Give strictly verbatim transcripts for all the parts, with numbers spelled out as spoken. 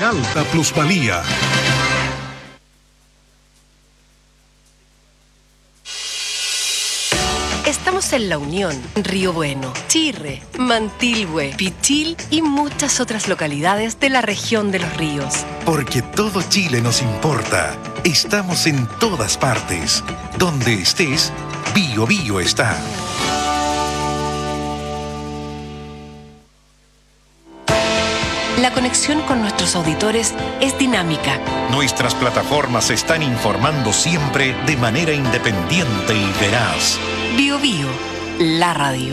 alta plusvalía. Estamos en La Unión, Río Bueno, Chirre, Mantilhue, Pichil y muchas otras localidades de la región de los ríos. Porque todo Chile nos importa. Estamos en todas partes. Donde estés, Bio Bio está. La conexión con nuestros auditores es dinámica. Nuestras plataformas están informando siempre de manera independiente y veraz. Bio Bio, la radio.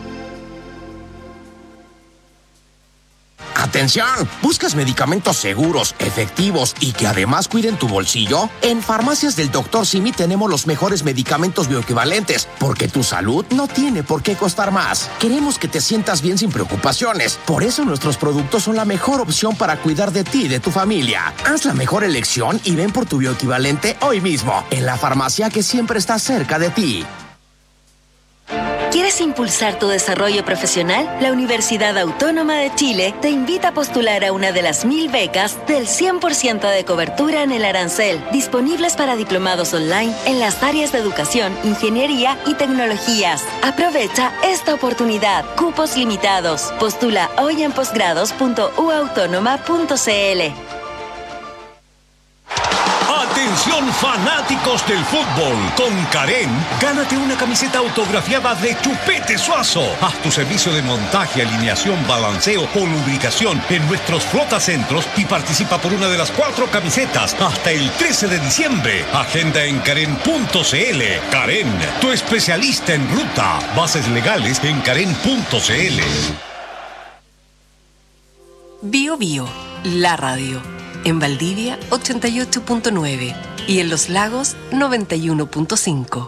¡Atención! ¿Buscas medicamentos seguros, efectivos y que además cuiden tu bolsillo? En Farmacias del doctor Simi tenemos los mejores medicamentos bioequivalentes, porque tu salud no tiene por qué costar más. Queremos que te sientas bien sin preocupaciones. Por eso nuestros productos son la mejor opción para cuidar de ti y de tu familia. Haz la mejor elección y ven por tu bioequivalente hoy mismo, en la farmacia que siempre está cerca de ti. ¿Quieres impulsar tu desarrollo profesional? La Universidad Autónoma de Chile te invita a postular a una de las mil becas del cien por ciento de cobertura en el arancel, disponibles para diplomados online en las áreas de educación, ingeniería y tecnologías. Aprovecha esta oportunidad. Cupos limitados. Postula hoy en posgrados punto u autónoma punto c l. Atención fanáticos del fútbol, con Karen, gánate una camiseta autografiada de Chupete Suazo. Haz tu servicio de montaje, alineación, balanceo o lubricación en nuestros flotacentros y participa por una de las cuatro camisetas hasta el trece de diciembre. Agenda en karen punto c l. Karen, tu especialista en ruta. Bases legales en karen punto c l. Bio Bio, la radio. En Valdivia, ochenta y ocho punto nueve y en Los Lagos, noventa y uno punto cinco.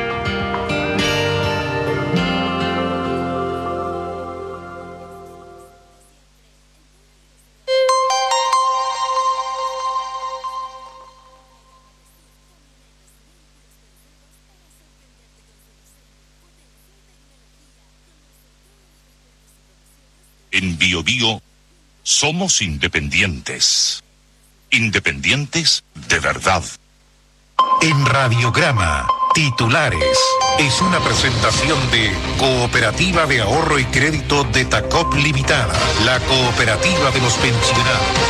En Bio Bio somos independientes. Independientes de verdad. En Radiograma, titulares. Es una presentación de Cooperativa de Ahorro y Crédito de Tacop Limitada, la cooperativa de los pensionados.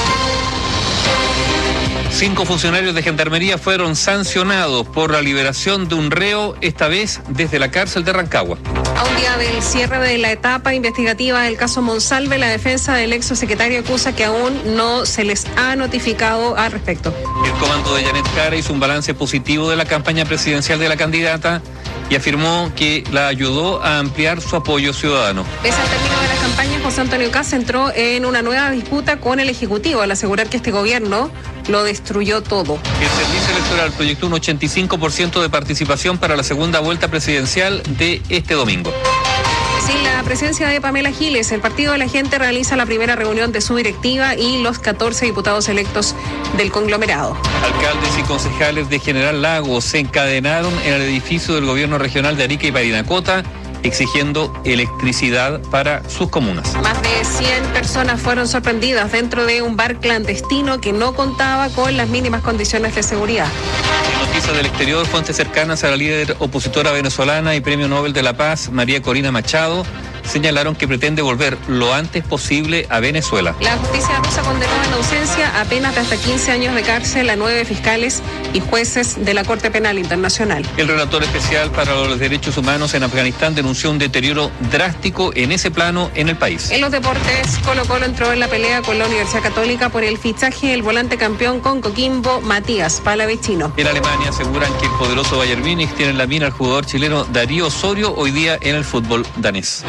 Cinco funcionarios de Gendarmería fueron sancionados por la liberación de un reo, esta vez desde la cárcel de Rancagua. A un día del cierre de la etapa investigativa del caso Monsalve, la defensa del ex secretario acusa que aún no se les ha notificado al respecto. El comando de Janet Jara hizo un balance positivo de la campaña presidencial de la candidata y afirmó que la ayudó a ampliar su apoyo ciudadano. Pese al término de la campaña, José Antonio Kast entró en una nueva disputa con el Ejecutivo al asegurar que este gobierno lo destruyó todo. El Servicio Electoral proyectó un ochenta y cinco por ciento de participación para la segunda vuelta presidencial de este domingo. Sin la presencia de Pamela Giles, el Partido de la Gente realiza la primera reunión de su directiva y los catorce diputados electos del conglomerado. Alcaldes y concejales de General Lagos se encadenaron en el edificio del gobierno regional de Arica y Parinacota, exigiendo electricidad para sus comunas. Más de cien personas fueron sorprendidas dentro de un bar clandestino que no contaba con las mínimas condiciones de seguridad. En noticias del exterior, fuentes cercanas a la líder opositora venezolana y Premio Nobel de la Paz, María Corina Machado, señalaron que pretende volver lo antes posible a Venezuela. La justicia rusa condenó en ausencia a penas de hasta quince años de cárcel a nueve fiscales y jueces de la Corte Penal Internacional. El relator especial para los derechos humanos en Afganistán denunció un deterioro drástico en ese plano en el país. En los deportes, Colo Colo entró en la pelea con la Universidad Católica por el fichaje del volante campeón con Coquimbo, Matías Palavecino. En Alemania aseguran que el poderoso Bayern Múnich tiene en la mina al jugador chileno Darío Osorio hoy día en el fútbol danés.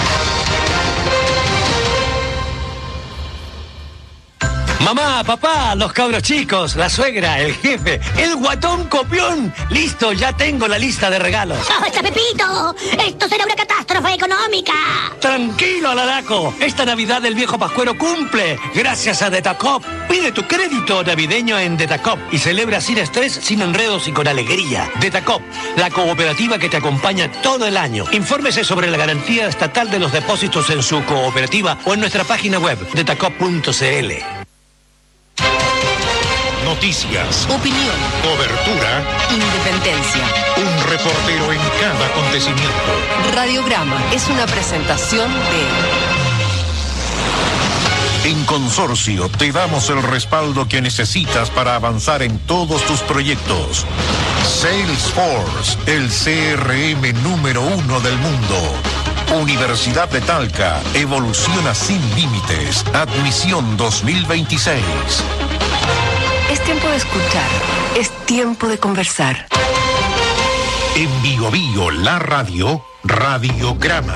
Mamá, papá, los cabros chicos, la suegra, el jefe, el guatón copión. Listo, ya tengo la lista de regalos. ¡Basta, Pepito! ¡Esto será una catástrofe económica! Tranquilo, Alaraco. Esta Navidad el viejo Pascuero cumple. Gracias a Detacop. Pide tu crédito navideño en Detacop y celebra sin estrés, sin enredos y con alegría. Detacop, la cooperativa que te acompaña todo el año. Infórmese sobre la garantía estatal de los depósitos en su cooperativa o en nuestra página web, detacop punto c l. Noticias, Opinión, cobertura, independencia. un reportero en cada acontecimiento. Radiograma es una presentación de... En Consorcio te damos el respaldo que necesitas para avanzar en todos tus proyectos. Salesforce, el C R M número uno del mundo. Universidad de Talca, evoluciona sin límites. Admisión dos mil veintiséis. Es tiempo de escuchar, es tiempo de conversar. En Bio Bio, la radio, Radiograma.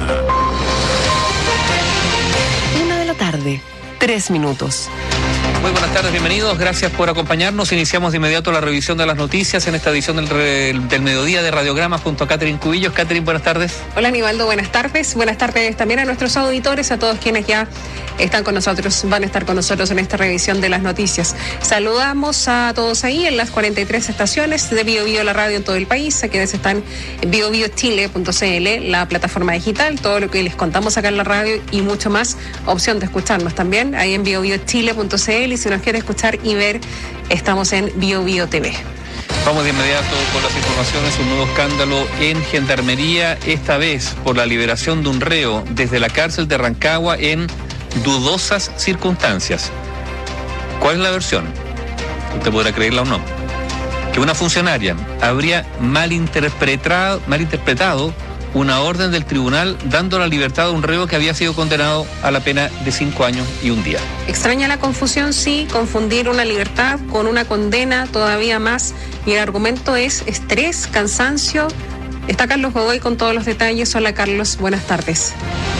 Una de la tarde, tres minutos. Muy buenas tardes, bienvenidos, gracias por acompañarnos. Iniciamos de inmediato la revisión de las noticias en esta edición del, re, del mediodía de Radiograma junto a Catherine Cubillos. Catherine, buenas tardes. Hola Aníbaldo, buenas tardes. Buenas tardes también a nuestros auditores, a todos quienes ya están con nosotros, van a estar con nosotros en esta revisión de las noticias. Saludamos a todos ahí en las cuarenta y tres estaciones de Bio Bio, la radio en todo el país, a quienes están en bio bio chile punto c l, la plataforma digital, todo lo que les contamos acá en la radio y mucho más, opción de escucharnos también ahí en bio bio chile punto c l, y si nos quiere escuchar y ver, estamos en Bio Bio T V. Vamos de inmediato con las informaciones. Un nuevo escándalo en Gendarmería, esta vez por la liberación de un reo desde la cárcel de Rancagua en dudosas circunstancias. ¿Cuál es la versión? Usted podrá creerla o no. Que una funcionaria habría malinterpretado, malinterpretado una orden del tribunal dando la libertad a un reo que había sido condenado a la pena de cinco años y un día. Extraña la confusión, sí, confundir una libertad con una condena todavía más. Y el argumento es estrés, cansancio. Está Carlos Godoy con todos los detalles. Hola Carlos, buenas tardes.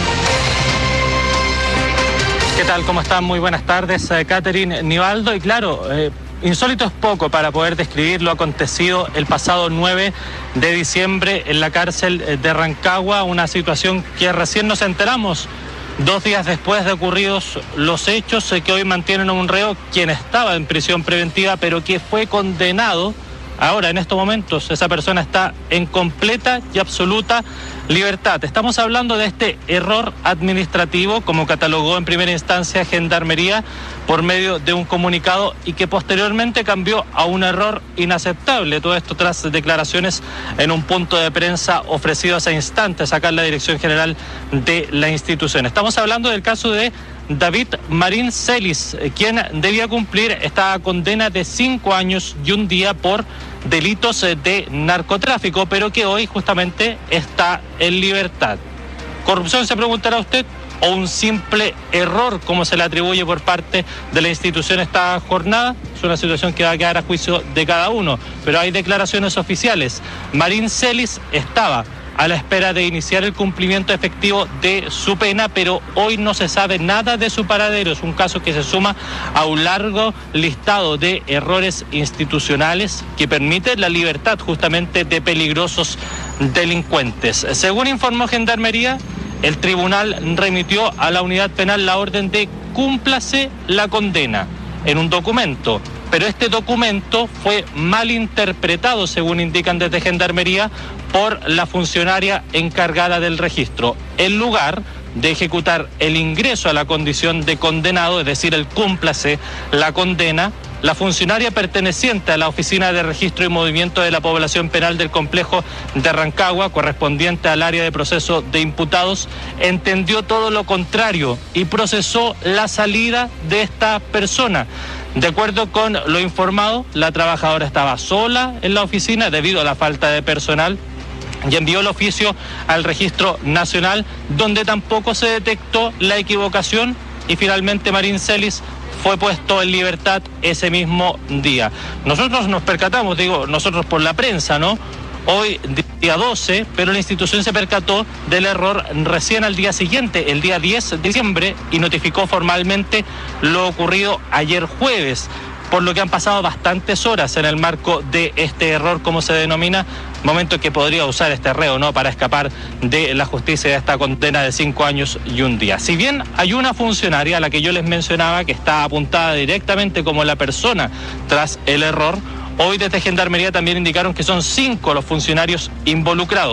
¿Qué tal? ¿Cómo están? Muy buenas tardes, eh, Catherine, Nivaldo. Y claro, eh, insólito es poco para poder describir lo acontecido el pasado nueve de diciembre en la cárcel de Rancagua, una situación que recién nos enteramos dos días después de ocurridos los hechos, eh, que hoy mantienen a un reo quien estaba en prisión preventiva pero que fue condenado. Ahora, en estos momentos, esa persona está en completa y absoluta libertad. Estamos hablando de este error administrativo, como catalogó en primera instancia Gendarmería por medio de un comunicado y que posteriormente cambió a un error inaceptable. Todo esto tras declaraciones en un punto de prensa ofrecido hace instantes acá en la Dirección General de la institución. Estamos hablando del caso de David Marín Celis, quien debía cumplir esta condena de cinco años y un día por delitos de narcotráfico, pero que hoy justamente está en libertad. ¿Corrupción, se preguntará usted, o un simple error como se le atribuye por parte de la institución esta jornada? Es una situación que va a quedar a juicio de cada uno, pero hay declaraciones oficiales. Marín Celis estaba a la espera de iniciar el cumplimiento efectivo de su pena, pero hoy no se sabe nada de su paradero. Es un caso que se suma a un largo listado de errores institucionales que permiten la libertad justamente de peligrosos delincuentes. Según informó Gendarmería, el tribunal remitió a la unidad penal la orden de cúmplase la condena en un documento, pero este documento fue malinterpretado, según indican desde Gendarmería, por la funcionaria encargada del registro. En lugar de ejecutar el ingreso a la condición de condenado, es decir, el cúmplase la condena, la funcionaria perteneciente a la Oficina de Registro y Movimiento de la Población Penal del Complejo de Rancagua, correspondiente al área de proceso de imputados, entendió todo lo contrario y procesó la salida de esta persona. De acuerdo con lo informado, la trabajadora estaba sola en la oficina debido a la falta de personal y envió el oficio al Registro Nacional, donde tampoco se detectó la equivocación y finalmente Marín Celis fue puesto en libertad ese mismo día. Nosotros nos percatamos, digo, nosotros por la prensa, ¿no? Hoy, día doce, pero la institución se percató del error recién al día siguiente, el día diez de diciembre, y notificó formalmente lo ocurrido ayer jueves, por lo que han pasado bastantes horas en el marco de este error, como se denomina, momento que podría usar este reo, ¿no?, para escapar de la justicia de esta condena de cinco años y un día. Si bien hay una funcionaria a la que yo les mencionaba que está apuntada directamente como la persona tras el error, hoy desde Gendarmería también indicaron que son cinco los funcionarios involucrados.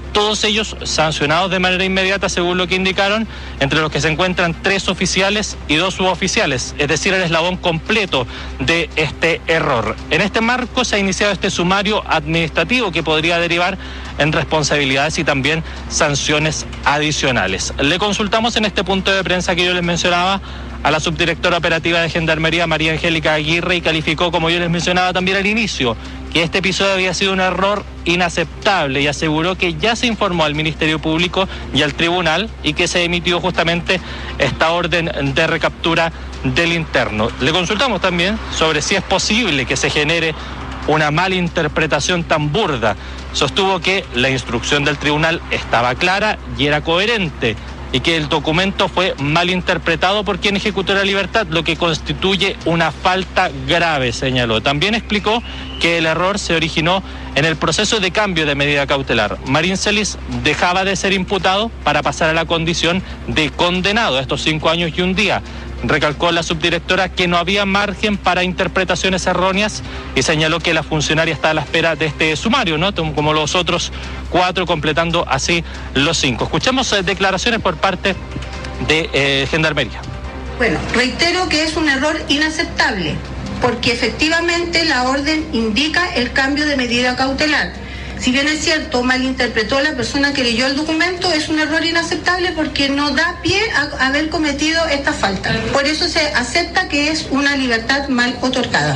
todos ellos sancionados de manera inmediata, según lo que indicaron, entre los que se encuentran tres oficiales y dos suboficiales, es decir, el eslabón completo de este error. En este marco se ha iniciado este sumario administrativo que podría derivar en responsabilidades y también sanciones adicionales. Le consultamos en este punto de prensa que yo les mencionaba a la subdirectora operativa de Gendarmería, María Angélica Aguirre, y calificó, como yo les mencionaba también al inicio, que este episodio había sido un error inaceptable y aseguró que ya se informó al Ministerio Público y al Tribunal y que se emitió justamente esta orden de recaptura del interno. Le consultamos también sobre si es posible que se genere una mala interpretación tan burda. Sostuvo que la instrucción del tribunal estaba clara y era coherente, y que el documento fue mal interpretado por quien ejecutó la libertad, lo que constituye una falta grave, señaló. También explicó que el error se originó en el proceso de cambio de medida cautelar. Marín Celis dejaba de ser imputado para pasar a la condición de condenado, estos cinco años y un día. Recalcó la subdirectora que no había margen para interpretaciones erróneas y señaló que la funcionaria está a la espera de este sumario, ¿no? Como los otros cuatro, completando así los cinco. Escuchemos eh, declaraciones por parte de eh, Gendarmería. Bueno, reitero que es un error inaceptable, porque efectivamente la orden indica el cambio de medida cautelar. Si bien es cierto, malinterpretó la persona que leyó el documento, es un error inaceptable porque no da pie a haber cometido esta falta. Por eso se acepta que es una libertad mal otorgada.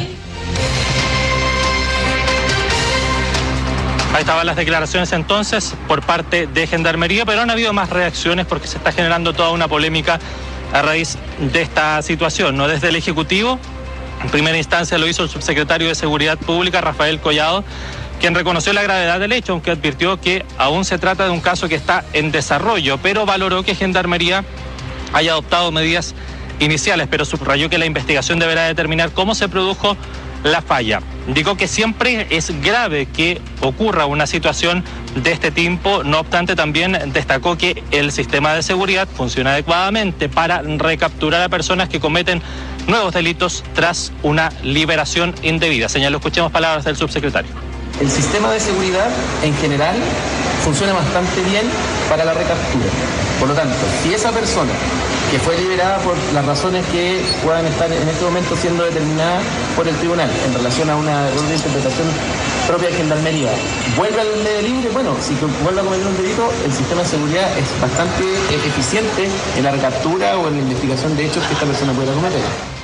Ahí estaban las declaraciones entonces por parte de Gendarmería, pero han habido más reacciones porque se está generando toda una polémica a raíz de esta situación, ¿no? Desde el Ejecutivo, en primera instancia lo hizo el subsecretario de Seguridad Pública, Rafael Collado, quien reconoció la gravedad del hecho, aunque advirtió que aún se trata de un caso que está en desarrollo, pero valoró que Gendarmería haya adoptado medidas iniciales, pero subrayó que la investigación deberá determinar cómo se produjo la falla. Indicó que siempre es grave que ocurra una situación de este tipo, no obstante también destacó que el sistema de seguridad funciona adecuadamente para recapturar a personas que cometen nuevos delitos tras una liberación indebida. Señaló, escuchemos palabras del subsecretario. El sistema de seguridad en general funciona bastante bien para la recaptura. Por lo tanto, si esa persona que fue liberada por las razones que puedan estar en este momento siendo determinadas por el tribunal en relación a una error de interpretación propia de Gendarmería, vuelve al medio libre, bueno, si vuelve a cometer un delito, el sistema de seguridad es bastante eficiente en la recaptura o en la investigación de hechos que esta persona pueda cometer.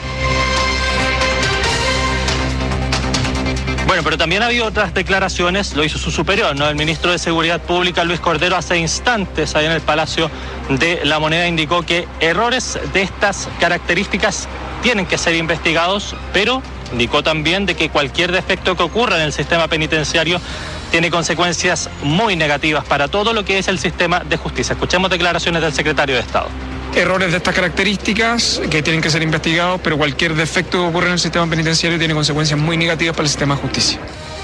Bueno, pero también ha habido otras declaraciones, lo hizo su superior, ¿no? El ministro de Seguridad Pública, Luis Cordero, hace instantes ahí en el Palacio de la Moneda indicó que errores de estas características tienen que ser investigados, pero indicó también de que cualquier defecto que ocurra en el sistema penitenciario tiene consecuencias muy negativas para todo lo que es el sistema de justicia. Escuchemos declaraciones del secretario de Estado. Errores de estas características que tienen que ser investigados, pero cualquier defecto que ocurra en el sistema penitenciario tiene consecuencias muy negativas para el sistema de justicia.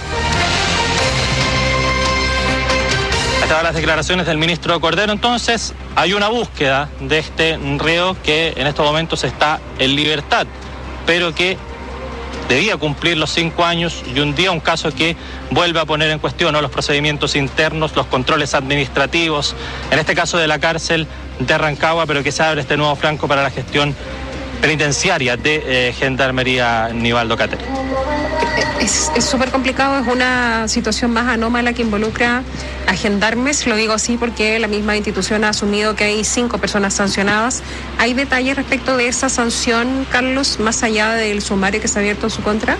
Estaban las declaraciones del ministro Cordero. Entonces, hay una búsqueda de este reo que en estos momentos está en libertad, pero que debía cumplir los cinco años y un día, un caso que vuelve a poner en cuestión, ¿no?, los procedimientos internos, los controles administrativos, en este caso de la cárcel de Rancagua, pero que se abre este nuevo flanco para la gestión penitenciaria de eh, Gendarmería Nivaldo Cateri. Es súper complicado, es una situación más anómala que involucra a gendarmes, lo digo así porque la misma institución ha asumido que hay cinco personas sancionadas. ¿Hay detalles respecto de esa sanción, Carlos, más allá del sumario que se ha abierto en su contra?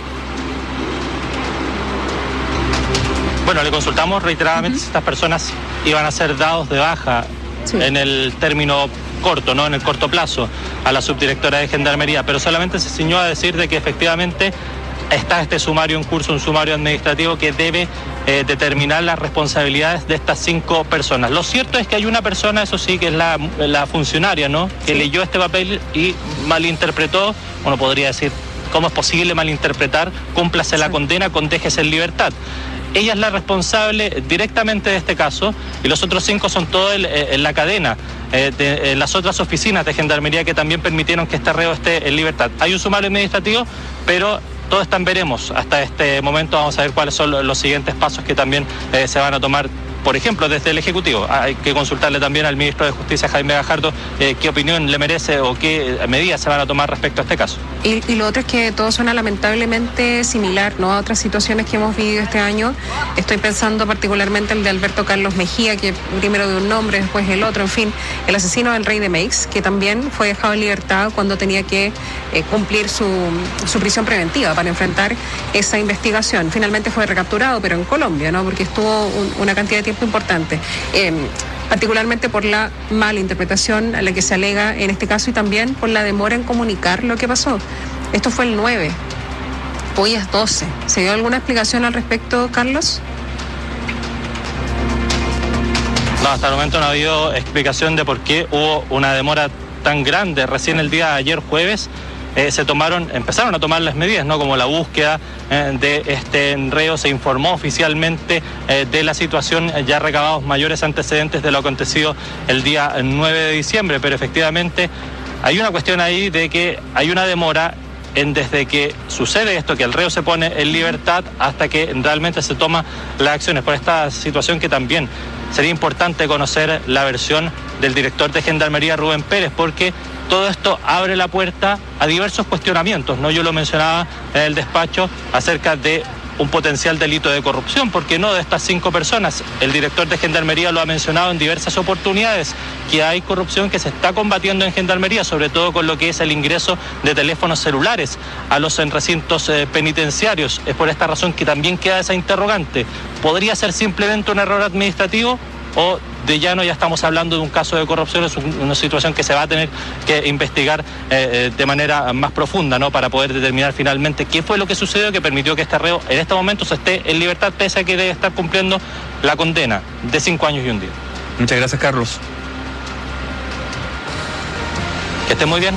Bueno, le consultamos reiteradamente uh-huh. si estas personas iban a ser dados de baja sí. en el término corto, ¿no?, en el corto plazo, a la subdirectora de Gendarmería, pero solamente se ciñó a decir de que efectivamente está este sumario en curso, un sumario administrativo que debe eh, determinar las responsabilidades de estas cinco personas. Lo cierto es que hay una persona, eso sí, que es la, la funcionaria, ¿no?, que sí. leyó este papel y malinterpretó. Uno podría decir, ¿cómo es posible malinterpretar? Cúmplase sí. la condena, condéjese en libertad. Ella es la responsable directamente de este caso y los otros cinco son todos en la cadena, eh, de, en las otras oficinas de Gendarmería que también permitieron que este reo esté en libertad. Hay un sumario administrativo, pero todo está en veremos. Hasta este momento vamos a ver cuáles son los siguientes pasos que también eh, se van a tomar por ejemplo, desde el Ejecutivo. Hay que consultarle también al ministro de Justicia, Jaime Gajardo, eh, qué opinión le merece o qué medidas se van a tomar respecto a este caso. Y, y lo otro es que todo suena lamentablemente similar, ¿no?, a otras situaciones que hemos vivido este año. Estoy pensando particularmente el de Alberto Carlos Mejía, que primero de un nombre, después el otro, en fin, el asesino del Rey de Meix, que también fue dejado en libertad cuando tenía que eh, cumplir su, su prisión preventiva para enfrentar esa investigación. Finalmente fue recapturado, pero en Colombia, ¿no?, porque estuvo un, una cantidad de tiempo importante. Eh, particularmente por la mala interpretación a la que se alega en este caso y también por la demora en comunicar lo que pasó. Esto fue el nueve, hoy es doce. ¿Se dio alguna explicación al respecto, Carlos? No, hasta el momento no ha habido explicación de por qué hubo una demora tan grande. Recién el día de ayer, jueves, Eh, se tomaron, empezaron a tomar las medidas, ¿no?, como la búsqueda eh, de este reo. Se informó oficialmente eh, de la situación, eh, ya recabados mayores antecedentes de lo acontecido el día nueve de diciembre, pero efectivamente hay una cuestión ahí de que hay una demora en desde que sucede esto, que el reo se pone en libertad, hasta que realmente se toman las acciones. Por esta situación que también sería importante conocer la versión del director de Gendarmería, Rubén Pérez, porque todo esto abre la puerta a diversos cuestionamientos, ¿no? Yo lo mencionaba en el despacho acerca de un potencial delito de corrupción, porque no de estas cinco personas. El director de Gendarmería lo ha mencionado en diversas oportunidades, que hay corrupción que se está combatiendo en Gendarmería, sobre todo con lo que es el ingreso de teléfonos celulares a los recintos eh, penitenciarios. Es por esta razón que también queda esa interrogante. ¿Podría ser simplemente un error administrativo o de llano ya estamos hablando de un caso de corrupción? Es una situación que se va a tener que investigar eh, de manera más profunda, ¿no?, para poder determinar finalmente qué fue lo que sucedió que permitió que este reo en este momento se esté en libertad, pese a que debe estar cumpliendo la condena de cinco años y un día. Muchas gracias, Carlos. Que esté muy bien.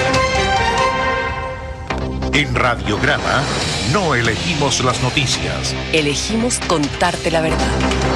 En Radiograma no elegimos las noticias. Elegimos contarte la verdad.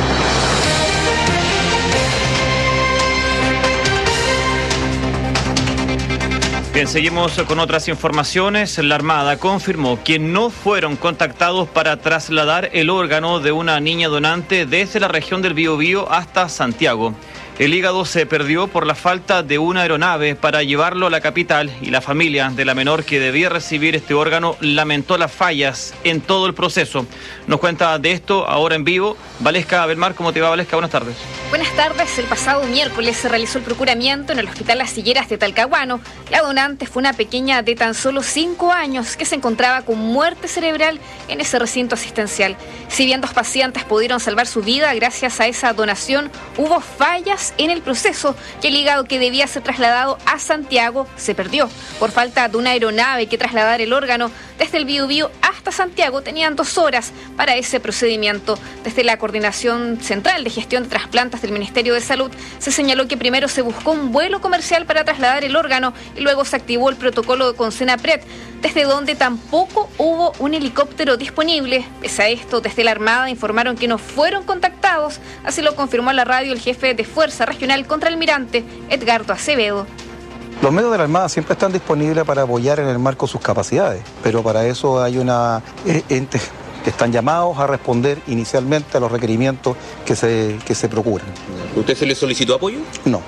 Bien, seguimos con otras informaciones. La Armada confirmó que no fueron contactados para trasladar el órgano de una niña donante desde la región del Biobío hasta Santiago. El hígado se perdió por la falta de una aeronave para llevarlo a la capital y la familia de la menor que debía recibir este órgano lamentó las fallas en todo el proceso. Nos cuenta de esto ahora en vivo Valesca Belmar. ¿Cómo te va, Valesca? Buenas tardes. Buenas tardes. El pasado miércoles se realizó el procuramiento en el Hospital Las Higueras de Talcahuano. La donante fue una pequeña de tan solo cinco años que se encontraba con muerte cerebral en ese recinto asistencial. Si bien dos pacientes pudieron salvar su vida gracias a esa donación, hubo fallas en el proceso y el hígado que debía ser trasladado a Santiago se perdió. Por falta de una aeronave que trasladara el órgano desde el Biobío hasta Santiago, tenían dos horas para ese procedimiento. Desde la Coordinación Central de Gestión de Trasplantes del Ministerio de Salud se señaló que primero se buscó un vuelo comercial para trasladar el órgano y luego se activó el protocolo con Senapred, desde donde tampoco hubo un helicóptero disponible. Pese a esto, desde la Armada informaron que no fueron contactados, así lo confirmó a la radio el jefe de Fuerza Regional Contraalmirante, Edgardo Acevedo. Los medios de la Armada siempre están disponibles para apoyar en el marco sus capacidades, pero para eso hay una eh, ente que están llamados a responder inicialmente a los requerimientos que se, que se procuran. ¿Usted se le solicitó apoyo? No.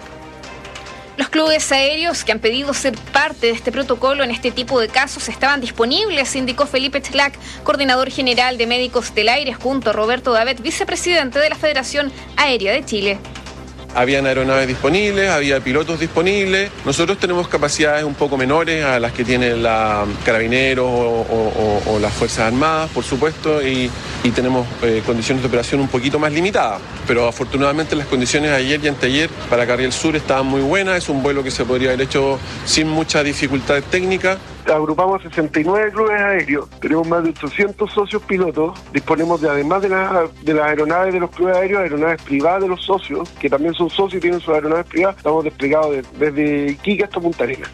Los clubes aéreos que han pedido ser parte de este protocolo en este tipo de casos estaban disponibles, indicó Felipe Tlac, coordinador general de Médicos del Aire, junto a Roberto Davet, vicepresidente de la Federación Aérea de Chile. Habían aeronaves disponibles, había pilotos disponibles. Nosotros tenemos capacidades un poco menores a las que tienen la Carabineros o, o, o, o las Fuerzas Armadas, por supuesto, y, y tenemos eh, condiciones de operación un poquito más limitadas. Pero afortunadamente las condiciones ayer y anteayer para Carriel Sur estaban muy buenas. Es un vuelo que se podría haber hecho sin muchas dificultades técnicas. Agrupamos sesenta y nueve clubes aéreos, tenemos más de ochocientos socios pilotos, disponemos de, además de, la, de las aeronaves de los clubes aéreos, aeronaves privadas de los socios, que también son socios y tienen sus aeronaves privadas. Estamos desplegados de, desde Iquique hasta Punta Arenas.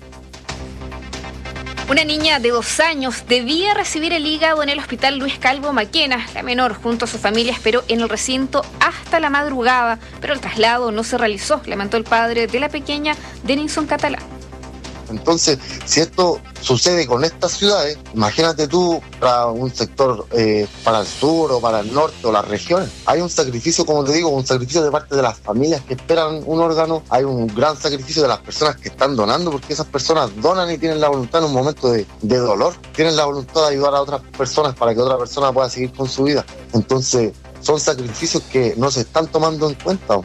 Una niña de dos años debía recibir el hígado en el Hospital Luis Calvo Maquena. La menor, junto a su familia, esperó en el recinto hasta la madrugada, pero el traslado no se realizó, lamentó el padre de la pequeña, Denison Catalán. Entonces, si esto sucede con estas ciudades, imagínate tú para un sector, eh, para el sur o para el norte o las regiones. Hay un sacrificio, como te digo, un sacrificio de parte de las familias que esperan un órgano, hay un gran sacrificio de las personas que están donando, porque esas personas donan y tienen la voluntad en un momento de, de dolor, tienen la voluntad de ayudar a otras personas para que otra persona pueda seguir con su vida. Entonces, son sacrificios que no se están tomando en cuenta.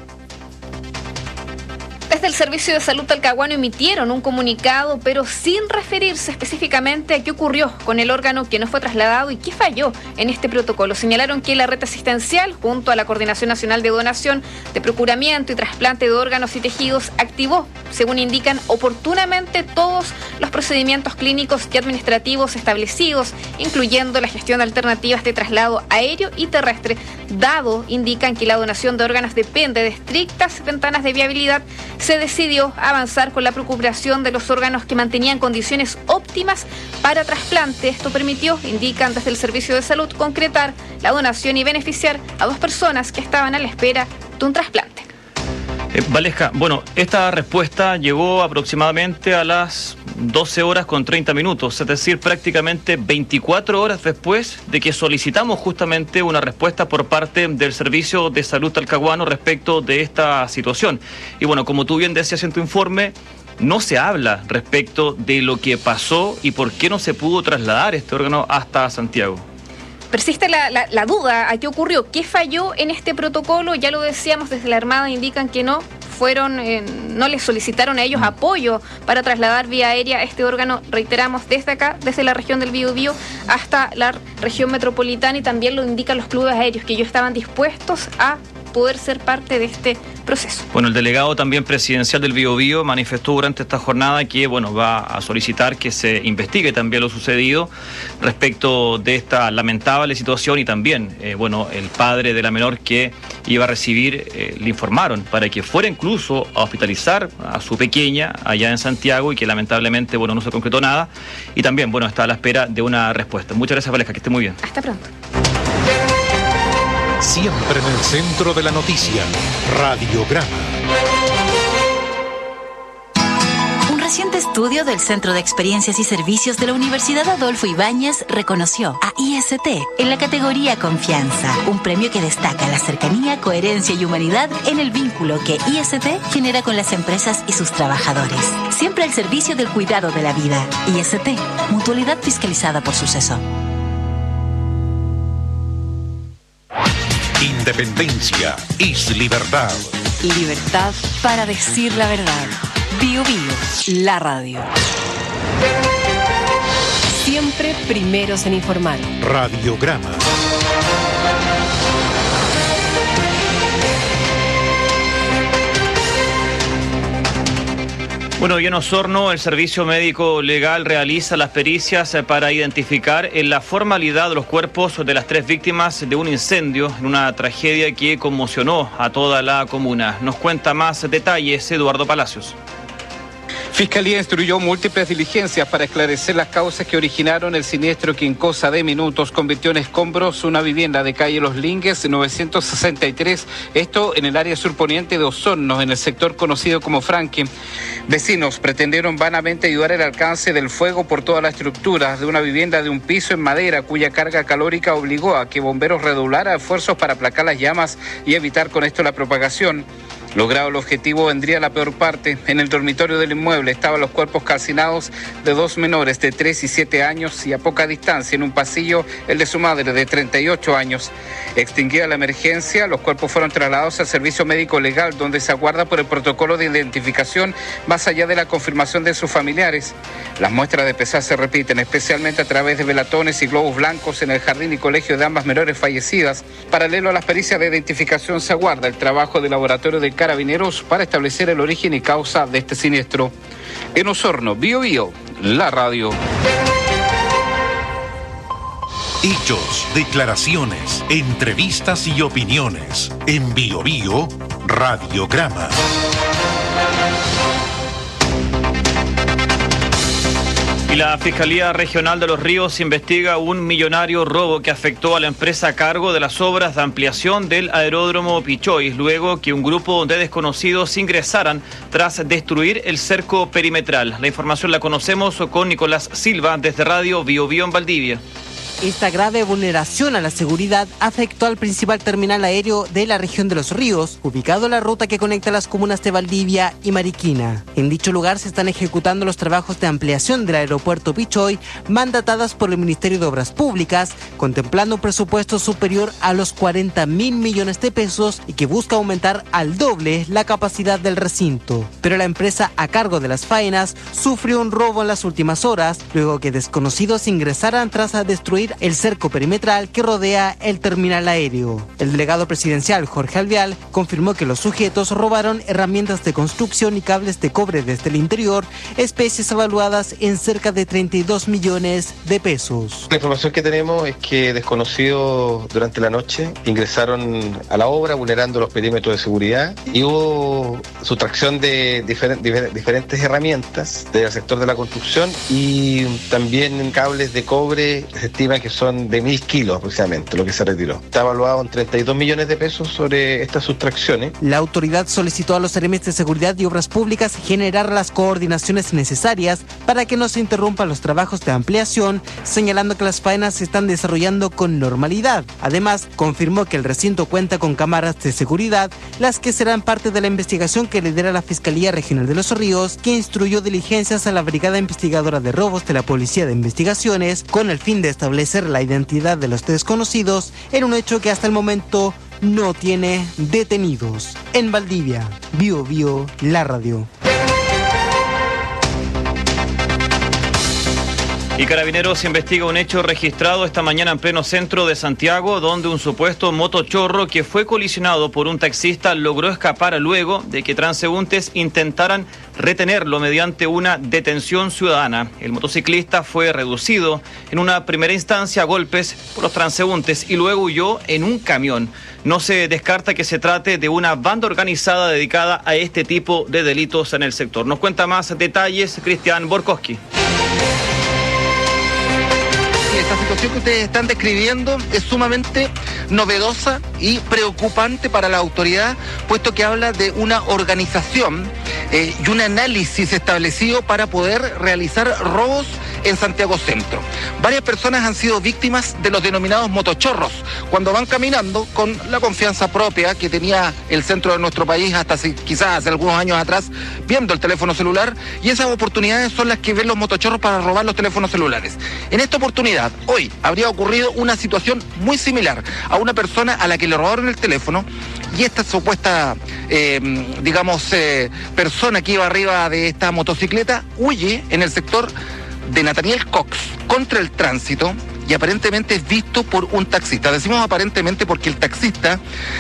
Desde el Servicio de Salud Talcahuano emitieron un comunicado, pero sin referirse específicamente a qué ocurrió con el órgano que no fue trasladado y qué falló en este protocolo. Señalaron que la red asistencial, junto a la Coordinación Nacional de Donación, de Procuramiento y Trasplante de Órganos y Tejidos, activó, según indican, oportunamente todos los procedimientos clínicos y administrativos establecidos, incluyendo la gestión de alternativas de traslado aéreo y terrestre, dado, indican, que la donación de órganos depende de estrictas ventanas de viabilidad. Se decidió avanzar con la recuperación de los órganos que mantenían condiciones óptimas para trasplante. Esto permitió, indican desde el Servicio de Salud, concretar la donación y beneficiar a dos personas que estaban a la espera de un trasplante. Eh, Valesca, bueno, esta respuesta llegó aproximadamente a las doce horas con treinta minutos, es decir, prácticamente veinticuatro horas después de que solicitamos justamente una respuesta por parte del Servicio de Salud Talcahuano respecto de esta situación. Y bueno, como tú bien decías en tu informe, no se habla respecto de lo que pasó y por qué no se pudo trasladar este órgano hasta Santiago. Persiste la, la, la duda a qué ocurrió, qué falló en este protocolo. Ya lo decíamos, desde la Armada indican que no fueron, eh, no les solicitaron a ellos apoyo para trasladar vía aérea este órgano, reiteramos, desde acá, desde la región del Biobío hasta la región metropolitana, y también lo indican los clubes aéreos, que ellos estaban dispuestos a poder ser parte de este proceso. Bueno, el delegado también presidencial del Biobío manifestó durante esta jornada que, bueno, va a solicitar que se investigue también lo sucedido respecto de esta lamentable situación, y también, eh, bueno, el padre de la menor que iba a recibir, eh, le informaron para que fuera incluso a hospitalizar a su pequeña allá en Santiago, y que lamentablemente, bueno, no se concretó nada, y también, bueno, está a la espera de una respuesta. Muchas gracias, Valesca, que esté muy bien. Hasta pronto. Siempre en el centro de la noticia, Radiograma. Un reciente estudio del Centro de Experiencias y Servicios de la Universidad Adolfo Ibáñez reconoció a I S T en la categoría Confianza, un premio que destaca la cercanía, coherencia y humanidad en el vínculo que I S T genera con las empresas y sus trabajadores. Siempre al servicio del cuidado de la vida. I S T, mutualidad fiscalizada por Suceso. Independencia es libertad. Libertad para decir la verdad. Bio Bio, la radio. Siempre primeros en informar. Radiograma. Bueno, y en Osorno, el Servicio Médico Legal realiza las pericias para identificar en la formalidad de los cuerpos de las tres víctimas de un incendio en una tragedia que conmocionó a toda la comuna. Nos cuenta más detalles Eduardo Palacios. Fiscalía instruyó múltiples diligencias para esclarecer las causas que originaron el siniestro que en cosa de minutos convirtió en escombros una vivienda de calle Los Lingues novecientos sesenta y tres, esto en el área surponiente de Osorno, en el sector conocido como Franque. Vecinos pretendieron vanamente ayudar el alcance del fuego por toda la estructura de una vivienda de un piso en madera cuya carga calórica obligó a que bomberos redoblaran esfuerzos para aplacar las llamas y evitar con esto la propagación. Logrado el objetivo, vendría la peor parte. En el dormitorio del inmueble estaban los cuerpos calcinados de dos menores de tres y siete años, y a poca distancia, en un pasillo, el de su madre de treinta y ocho años. Extinguida la emergencia, los cuerpos fueron trasladados al Servicio Médico Legal, donde se aguarda por el protocolo de identificación, más allá de la confirmación de sus familiares. Las muestras de pesar se repiten, especialmente a través de velatones y globos blancos en el jardín y colegio de ambas menores fallecidas. Paralelo a las pericias de identificación, se aguarda el trabajo del laboratorio de Carabineros para establecer el origen y causa de este siniestro. En Osorno, Bio Bio, la radio. Hechos, declaraciones, entrevistas y opiniones. En Bio Bio, Radiograma. Y la Fiscalía Regional de Los Ríos investiga un millonario robo que afectó a la empresa a cargo de las obras de ampliación del aeródromo Pichoy, luego que un grupo de desconocidos ingresaran tras destruir el cerco perimetral. La información la conocemos con Nicolás Silva desde Radio Bio Bio en Valdivia. Esta grave vulneración a la seguridad afectó al principal terminal aéreo de la región de Los Ríos, ubicado en la ruta que conecta las comunas de Valdivia y Mariquina. En dicho lugar se están ejecutando los trabajos de ampliación del aeropuerto Pichoy, mandatadas por el Ministerio de Obras Públicas, contemplando un presupuesto superior a los cuarenta mil millones de pesos y que busca aumentar al doble la capacidad del recinto. Pero la empresa a cargo de las faenas sufrió un robo en las últimas horas, luego que desconocidos ingresaran tras a destruir el cerco perimetral que rodea el terminal aéreo. El delegado presidencial Jorge Alvear confirmó que los sujetos robaron herramientas de construcción y cables de cobre desde el interior, especies evaluadas en cerca de treinta y dos millones de pesos. La información que tenemos es que desconocidos durante la noche ingresaron a la obra vulnerando los perímetros de seguridad y hubo sustracción de difer- difer- diferentes herramientas del sector de la construcción y también cables de cobre. Se estima que son de mil kilos aproximadamente lo que se retiró. Está evaluado en treinta y dos millones de pesos sobre estas sustracciones. La autoridad solicitó a los seremios de seguridad y obras públicas generar las coordinaciones necesarias para que no se interrumpan los trabajos de ampliación, señalando que las faenas se están desarrollando con normalidad. Además, confirmó que el recinto cuenta con cámaras de seguridad, las que serán parte de la investigación que lidera la Fiscalía Regional de Los Ríos, que instruyó diligencias a la Brigada Investigadora de Robos de la Policía de Investigaciones con el fin de establecer la identidad de los desconocidos en un hecho que hasta el momento no tiene detenidos. En Valdivia, Bio Bio, la radio. Y Carabineros investiga un hecho registrado esta mañana en pleno centro de Santiago, donde un supuesto motochorro que fue colisionado por un taxista logró escapar luego de que transeúntes intentaran retenerlo mediante una detención ciudadana. El motociclista fue reducido en una primera instancia a golpes por los transeúntes y luego huyó en un camión. No se descarta que se trate de una banda organizada dedicada a este tipo de delitos en el sector. Nos cuenta más detalles Cristian Borkowski. Esta situación que ustedes están describiendo es sumamente novedosa y preocupante para la autoridad, puesto que habla de una organización eh, y un análisis establecido para poder realizar robos en Santiago Centro. Varias personas han sido víctimas de los denominados motochorros, cuando van caminando con la confianza propia que tenía el centro de nuestro país hasta hace, quizás hace algunos años atrás, viendo el teléfono celular, y esas oportunidades son las que ven los motochorros para robar los teléfonos celulares. En esta oportunidad, hoy, habría ocurrido una situación muy similar a una persona a la que le robaron el teléfono, y esta supuesta, eh, digamos, eh, persona que iba arriba de esta motocicleta huye en el sector de Nathaniel Cox contra el tránsito y aparentemente es visto por un taxista. Decimos aparentemente porque el taxista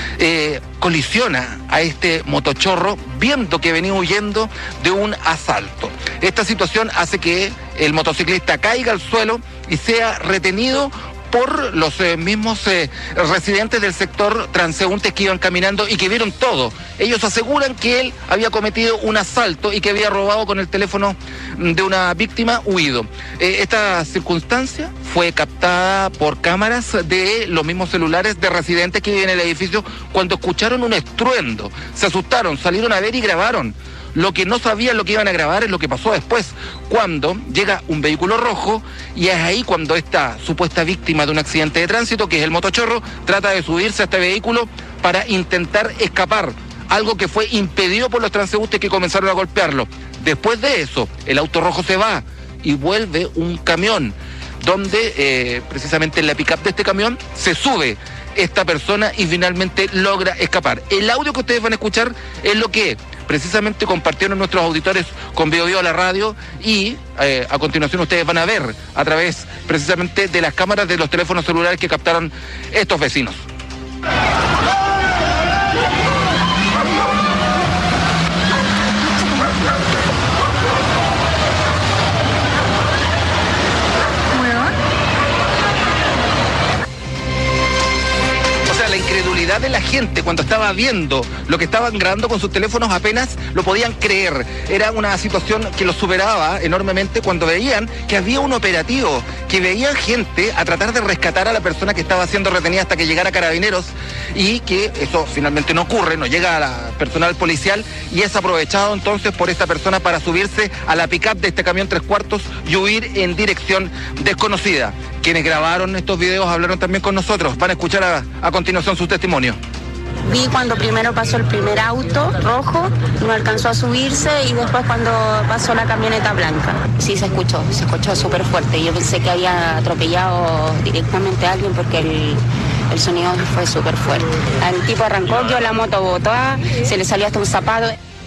eh, colisiona a este motochorro viendo que venía huyendo de un asalto. Esta situación hace que el motociclista caiga al suelo y sea retenido por los eh, mismos eh, residentes del sector transeúntes que iban caminando y que vieron todo. Ellos aseguran que él había cometido un asalto y que había robado con el teléfono de una víctima huido. Eh, esta circunstancia fue captada por cámaras de los mismos celulares de residentes que viven en el edificio cuando escucharon un estruendo. Se asustaron, salieron a ver y grabaron. Lo que no sabían lo que iban a grabar es lo que pasó después, cuando llega un vehículo rojo y es ahí cuando esta supuesta víctima de un accidente de tránsito, que es el motochorro, trata de subirse a este vehículo para intentar escapar, algo que fue impedido por los transeúntes que comenzaron a golpearlo. Después de eso, el auto rojo se va y vuelve un camión, donde eh, precisamente en la pick-up de este camión se sube esta persona y finalmente logra escapar. El audio que ustedes van a escuchar es lo que precisamente compartieron nuestros auditores con Bio Bio a la radio y eh, a continuación ustedes van a ver a través precisamente de las cámaras de los teléfonos celulares que captaron estos vecinos. incredulidad de la gente cuando estaba viendo lo que estaban grabando con sus teléfonos apenas lo podían creer. Era una situación que los superaba enormemente cuando veían que había un operativo, que veían gente a tratar de rescatar a la persona que estaba siendo retenida hasta que llegara Carabineros, y que eso finalmente no ocurre, no llega a la personal policial, y es aprovechado entonces por esta persona para subirse a la pick-up de este camión tres cuartos y huir en dirección desconocida. Quienes grabaron estos videos hablaron también con nosotros. Van a escuchar a, a continuación su testimonio. Vi cuando primero pasó el primer auto rojo, no alcanzó a subirse, y después cuando pasó la camioneta blanca. Sí, se escuchó, se escuchó súper fuerte. Yo pensé que había atropellado directamente a alguien porque el, el sonido fue súper fuerte. El tipo arrancó, yo la moto botó, se le salió hasta un zapato.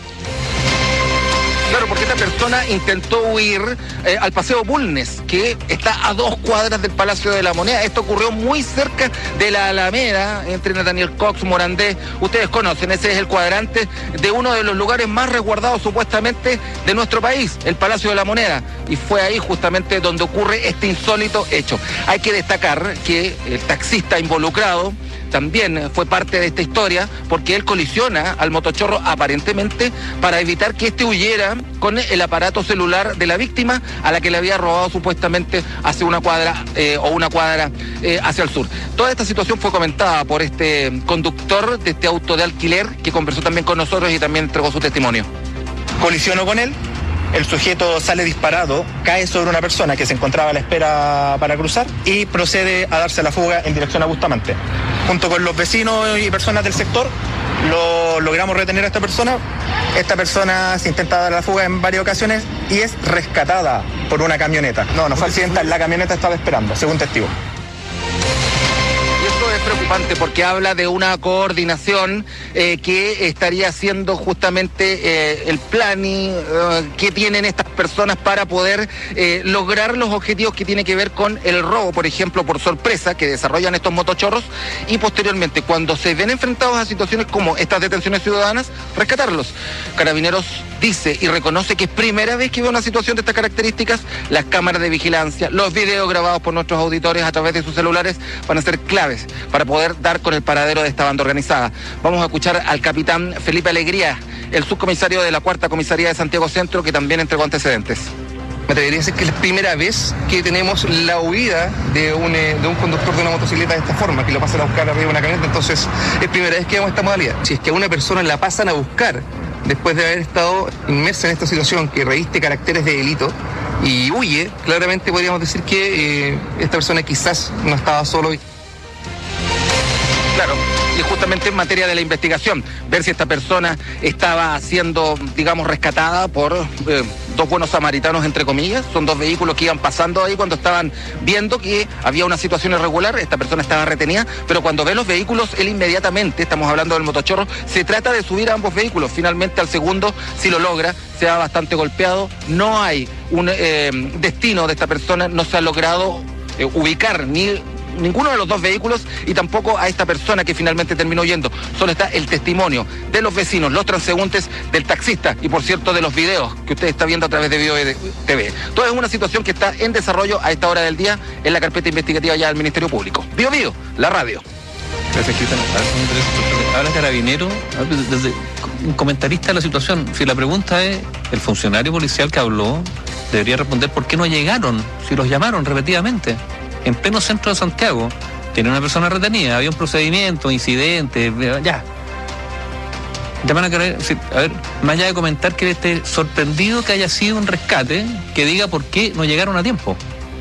Claro, porque esta persona intentó huir eh, al Paseo Bulnes, que está a dos cuadras del Palacio de la Moneda. Esto ocurrió muy cerca de la Alameda, entre Nathaniel Cox, Morandé. Ustedes conocen, ese es el cuadrante de uno de los lugares más resguardados supuestamente de nuestro país, el Palacio de la Moneda. Y fue ahí justamente donde ocurre este insólito hecho. Hay que destacar que el taxista involucrado también fue parte de esta historia, porque él colisiona al motochorro aparentemente para evitar que éste huyera con el aparato celular de la víctima, a la que le había robado supuestamente hacia una cuadra eh, o una cuadra eh, hacia el sur. Toda esta situación fue comentada por este conductor de este auto de alquiler, que conversó también con nosotros y también entregó su testimonio. Colisionó con él. El sujeto sale disparado, cae sobre una persona que se encontraba a la espera para cruzar y procede a darse la fuga en dirección a Bustamante. Junto con los vecinos y personas del sector, lo logramos retener a esta persona. Esta persona se intenta dar la fuga en varias ocasiones y es rescatada por una camioneta. No, no fue accidental, la camioneta estaba esperando, según testigo. Es preocupante porque habla de una coordinación eh, que estaría haciendo justamente eh, el planning eh, que tienen estas personas para poder eh, lograr los objetivos que tiene que ver con el robo, por ejemplo, por sorpresa, que desarrollan estos motochorros, y posteriormente, cuando se ven enfrentados a situaciones como estas detenciones ciudadanas, rescatarlos. Carabineros dice y reconoce que es primera vez que ve una situación de estas características. Las cámaras de vigilancia, los videos grabados por nuestros auditores a través de sus celulares van a ser claves para poder dar con el paradero de esta banda organizada. Vamos a escuchar al capitán Felipe Alegría, el subcomisario de la Cuarta Comisaría de Santiago Centro, que también entregó antecedentes. Me atrevería a decir que es la primera vez que tenemos la huida de un, de un conductor de una motocicleta de esta forma, que lo pasan a buscar arriba de una camioneta. Entonces, es primera vez que vemos esta modalidad. Si es que a una persona la pasan a buscar después de haber estado inmersa en esta situación que reviste caracteres de delito y huye, claramente podríamos decir que eh, esta persona quizás no estaba solo. Claro, y justamente en materia de la investigación, ver si esta persona estaba siendo, digamos, rescatada por eh, dos buenos samaritanos, entre comillas. Son dos vehículos que iban pasando ahí cuando estaban viendo que había una situación irregular. Esta persona estaba retenida, pero cuando ve los vehículos, él inmediatamente, estamos hablando del motochorro, se trata de subir a ambos vehículos. Finalmente, al segundo, si lo logra, se va bastante golpeado. No hay un eh, destino de esta persona, no se ha logrado eh, ubicar ni ninguno de los dos vehículos y tampoco a esta persona que finalmente terminó huyendo. Solo está el testimonio de los vecinos, los transeúntes, del taxista y, por cierto, de los videos que usted está viendo a través de Video T V. Toda es una situación que está en desarrollo a esta hora del día en la carpeta investigativa ya del Ministerio Público. Bio Bio, la radio. Gracias, Cristian. Habla Carabinero, desde un comentarista de la situación. Si la pregunta es, el funcionario policial que habló debería responder por qué no llegaron, si los llamaron repetidamente. En pleno centro de Santiago, tiene una persona retenida, había un procedimiento, incidente, ya. Llaman a querer, a ver, más allá de comentar que esté sorprendido que haya sido un rescate, que diga por qué no llegaron a tiempo.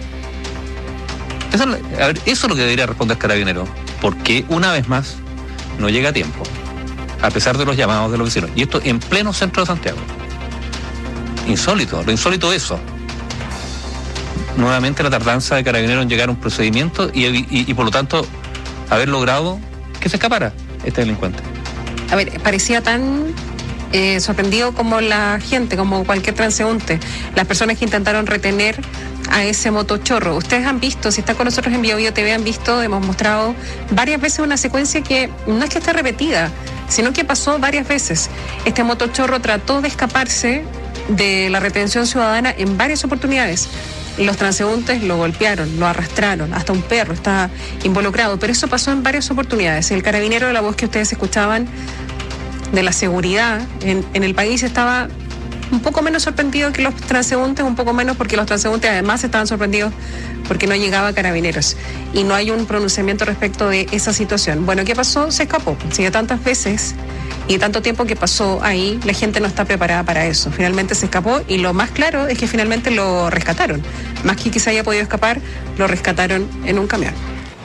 Eso, a ver, eso es lo que debería responder Carabinero. ¿Por qué una vez más no llega a tiempo? A pesar de los llamados de los vecinos. Y esto en pleno centro de Santiago. Insólito, lo insólito es eso. Nuevamente la tardanza de Carabineros en llegar a un procedimiento y, y, y por lo tanto haber logrado que se escapara este delincuente. A ver, parecía tan eh, sorprendido como la gente, como cualquier transeúnte, las personas que intentaron retener a ese motochorro. Ustedes han visto, si están con nosotros en Bio Bio T V, han visto, hemos mostrado varias veces una secuencia que no es que esté repetida, sino que pasó varias veces. Este motochorro trató de escaparse de la retención ciudadana en varias oportunidades. los transeúntes lo golpearon, lo arrastraron, hasta un perro está involucrado, pero eso pasó en varias oportunidades. El carabinero de la voz que ustedes escuchaban de la seguridad en, en el país estaba un poco menos sorprendido que los transeúntes, un poco menos porque los transeúntes además estaban sorprendidos porque no llegaba Carabineros y no hay un pronunciamiento respecto de esa situación. Bueno, ¿qué pasó? Se escapó. Si de tantas veces y de tanto tiempo que pasó ahí, la gente no está preparada para eso. Finalmente se escapó y lo más claro es que finalmente lo rescataron. Más que que se haya podido escapar, lo rescataron en un camión.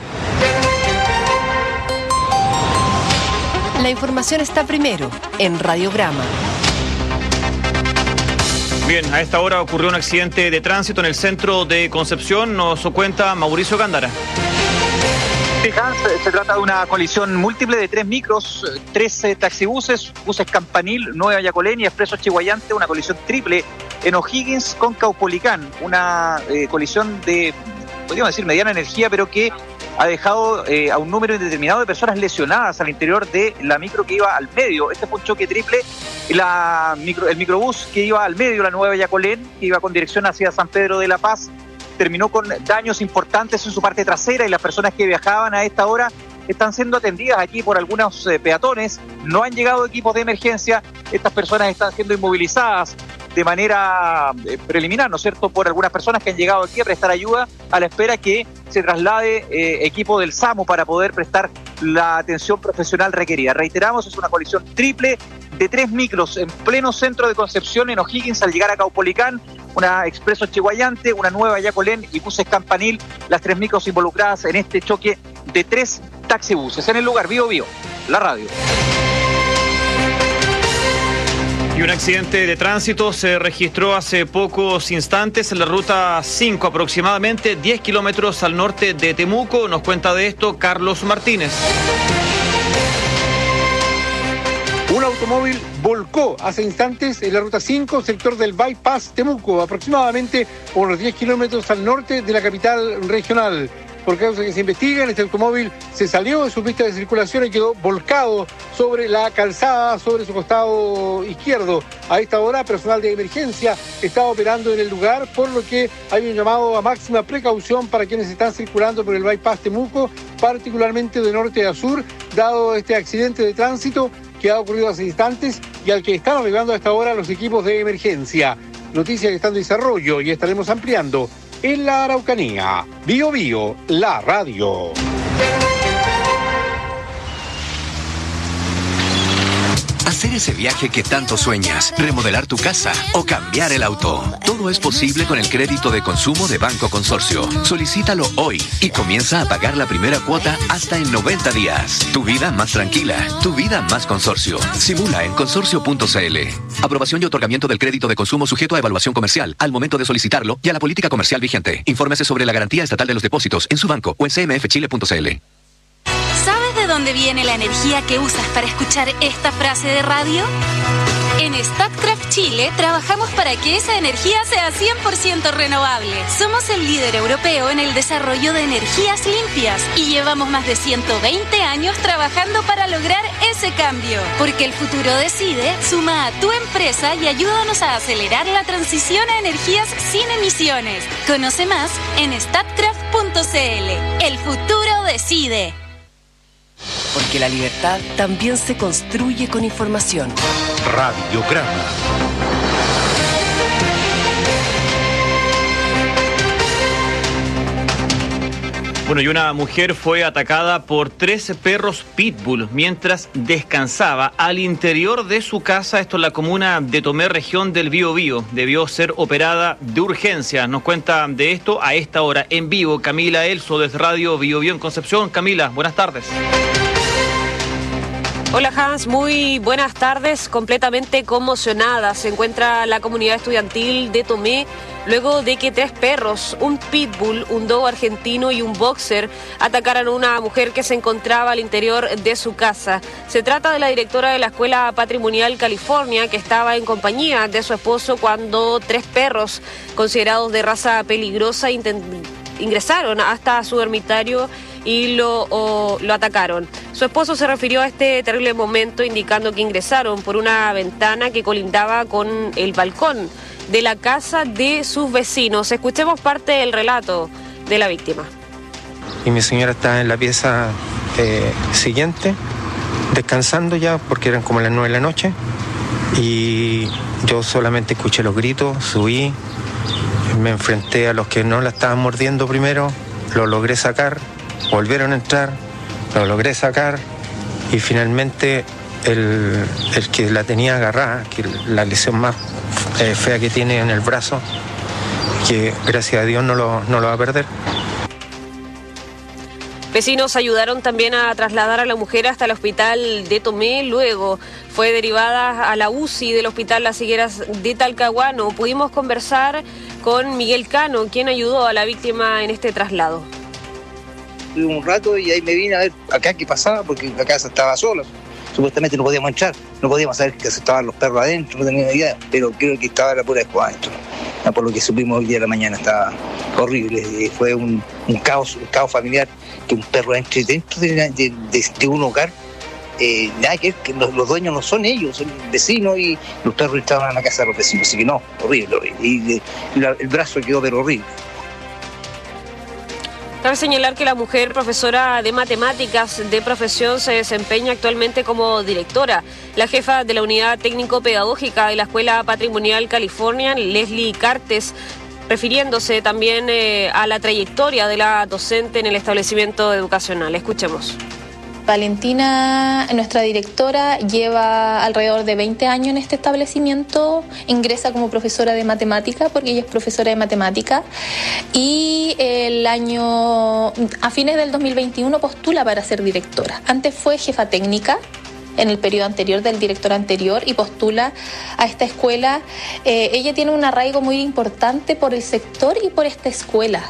La información está primero en Radiograma. Bien, a esta hora ocurrió un accidente de tránsito en el centro de Concepción. Nos cuenta Mauricio Gándara. Sí, Hans, se trata de una colisión múltiple de tres micros, tres eh, taxibuses, buses Campanil, Nueva Yacolén y Expreso Chihuayante, una colisión triple en O'Higgins con Caupolicán, una eh, colisión de, podríamos decir, mediana energía, pero que ha dejado eh, a un número indeterminado de personas lesionadas al interior de la micro que iba al medio. Este fue un choque triple. La micro, el microbús que iba al medio, la Nueva Yacolén, que iba con dirección hacia San Pedro de la Paz, terminó con daños importantes en su parte trasera y las personas que viajaban a esta hora están siendo atendidas aquí por algunos eh, peatones. No han llegado equipos de emergencia. Estas personas están siendo inmovilizadas de manera eh, preliminar, ¿no es cierto?, por algunas personas que han llegado aquí a prestar ayuda a la espera que se traslade eh, equipo del SAMU para poder prestar la atención profesional requerida. Reiteramos, es una colisión triple de tres micros en pleno centro de Concepción, en O'Higgins, al llegar a Caupolicán, una Expreso Chihuayante, una Nueva Yacolén y buses Campanil, las tres micros involucradas en este choque de tres taxibuses. En el lugar, Bío Bío, la radio. Y un accidente de tránsito se registró hace pocos instantes en la ruta cinco, aproximadamente diez kilómetros al norte de Temuco. Nos cuenta de esto Carlos Martínez. Un automóvil volcó hace instantes en la ruta cinco, sector del Bypass Temuco, aproximadamente unos diez kilómetros al norte de la capital regional. Por causa que se investigan, este automóvil se salió de su pista de circulación y quedó volcado sobre la calzada, sobre su costado izquierdo. A esta hora, personal de emergencia está operando en el lugar, por lo que hay un llamado a máxima precaución para quienes están circulando por el Bypass Temuco, particularmente de norte a sur, dado este accidente de tránsito que ha ocurrido hace instantes y al que están arribando a esta hora los equipos de emergencia. Noticias que están en desarrollo y estaremos ampliando en la Araucanía. Bío Bío, la radio. Hacer ese viaje que tanto sueñas, remodelar tu casa o cambiar el auto. Todo es posible con el crédito de consumo de Banco Consorcio. Solicítalo hoy y comienza a pagar la primera cuota hasta en noventa días. Tu vida más tranquila, tu vida más Consorcio. Simula en consorcio punto c l. Aprobación y otorgamiento del crédito de consumo sujeto a evaluación comercial al momento de solicitarlo y a la política comercial vigente. Infórmese sobre la garantía estatal de los depósitos en su banco o en c m f chile punto c l. ¿Sabes de dónde viene la energía que usas para escuchar esta frase de radio? En Statkraft Chile trabajamos para que esa energía sea cien por ciento renovable. Somos el líder europeo en el desarrollo de energías limpias y llevamos más de ciento veinte años trabajando para lograr ese cambio. Porque el futuro decide, suma a tu empresa y ayúdanos a acelerar la transición a energías sin emisiones. Conoce más en statkraft punto c l. El futuro decide. Porque la libertad también se construye con información. Radiograma. Bueno, y una mujer fue atacada por tres perros pitbull mientras descansaba al interior de su casa. Esto en la comuna de Tomé, región del Bío Bío. Debió ser operada de urgencia. Nos cuenta de esto a esta hora en vivo Camila Elso desde Radio Bío Bío en Concepción. Camila, buenas tardes. Hola Hans, muy buenas tardes. Completamente conmocionada se encuentra la comunidad estudiantil de Tomé luego de que tres perros, un pitbull, un dogo argentino y un boxer atacaran a una mujer que se encontraba al interior de su casa. Se trata de la directora de la Escuela Patrimonial California, que estaba en compañía de su esposo cuando tres perros considerados de raza peligrosa ingresaron hasta su dormitorio y lo, o, lo atacaron. Su esposo se refirió a este terrible momento indicando que ingresaron por una ventana que colindaba con el balcón de la casa de sus vecinos. Escuchemos parte del relato de la víctima. Y mi señora estaba en la pieza eh, siguiente, descansando ya, porque eran como las nueve de la noche, y yo solamente escuché los gritos, subí, me enfrenté a los que no la estaban mordiendo primero, lo logré sacar, volvieron a entrar, lo logré sacar, y finalmente el, el que la tenía agarrada, que la lesión más eh, fea que tiene en el brazo, que gracias a Dios no lo, no lo va a perder. Vecinos ayudaron también a trasladar a la mujer hasta el hospital de Tomé, luego fue derivada a la U C I del hospital Las Higueras de Talcahuano. Pudimos conversar con Miguel Cano, quien ayudó a la víctima en este traslado. Tuve un rato y ahí me vine a ver acá qué pasaba, porque la casa estaba sola. Supuestamente no podíamos entrar, no podíamos saber que estaban los perros adentro, no tenía idea, pero creo que estaba la pura escuadra adentro. Por lo que supimos hoy día de la mañana, estaba horrible, fue un, un caos, un caos familiar, que un perro entre dentro de, de, de, de un hogar, eh, nada que, que los, los dueños no son ellos, son vecinos, y los perros estaban en la casa de los vecinos, así que no, horrible, horrible. Y de, la, el brazo quedó pero horrible. Cabe señalar que la mujer, profesora de matemáticas de profesión, se desempeña actualmente como directora. La jefa de la unidad técnico-pedagógica de la Escuela Patrimonial California, Leslie Cartes, refiriéndose también eh, a la trayectoria de la docente en el establecimiento educacional. Escuchemos. Valentina, nuestra directora, lleva alrededor de veinte años en este establecimiento, ingresa como profesora de matemática, porque ella es profesora de matemática, y el año, a fines del dos mil veintiuno postula para ser directora. Antes fue jefa técnica en el periodo anterior del director anterior y postula a esta escuela. Eh, ella tiene un arraigo muy importante por el sector y por esta escuela.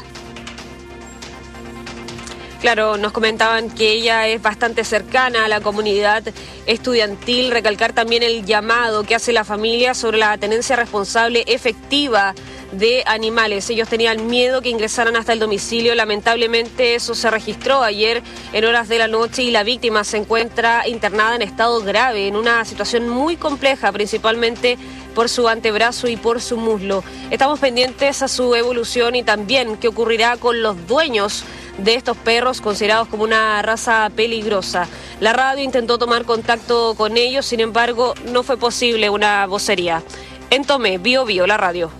Claro, nos comentaban que ella es bastante cercana a la comunidad estudiantil, recalcar también el llamado que hace la familia sobre la tenencia responsable efectiva de animales. Ellos tenían miedo que ingresaran hasta el domicilio, lamentablemente eso se registró ayer en horas de la noche y la víctima se encuentra internada en estado grave, en una situación muy compleja, principalmente por su antebrazo y por su muslo. Estamos pendientes a su evolución y también qué ocurrirá con los dueños de estos perros considerados como una raza peligrosa. La radio intentó tomar contacto con ellos, sin embargo, no fue posible una vocería. En Tomé, Bio Bio, la radio.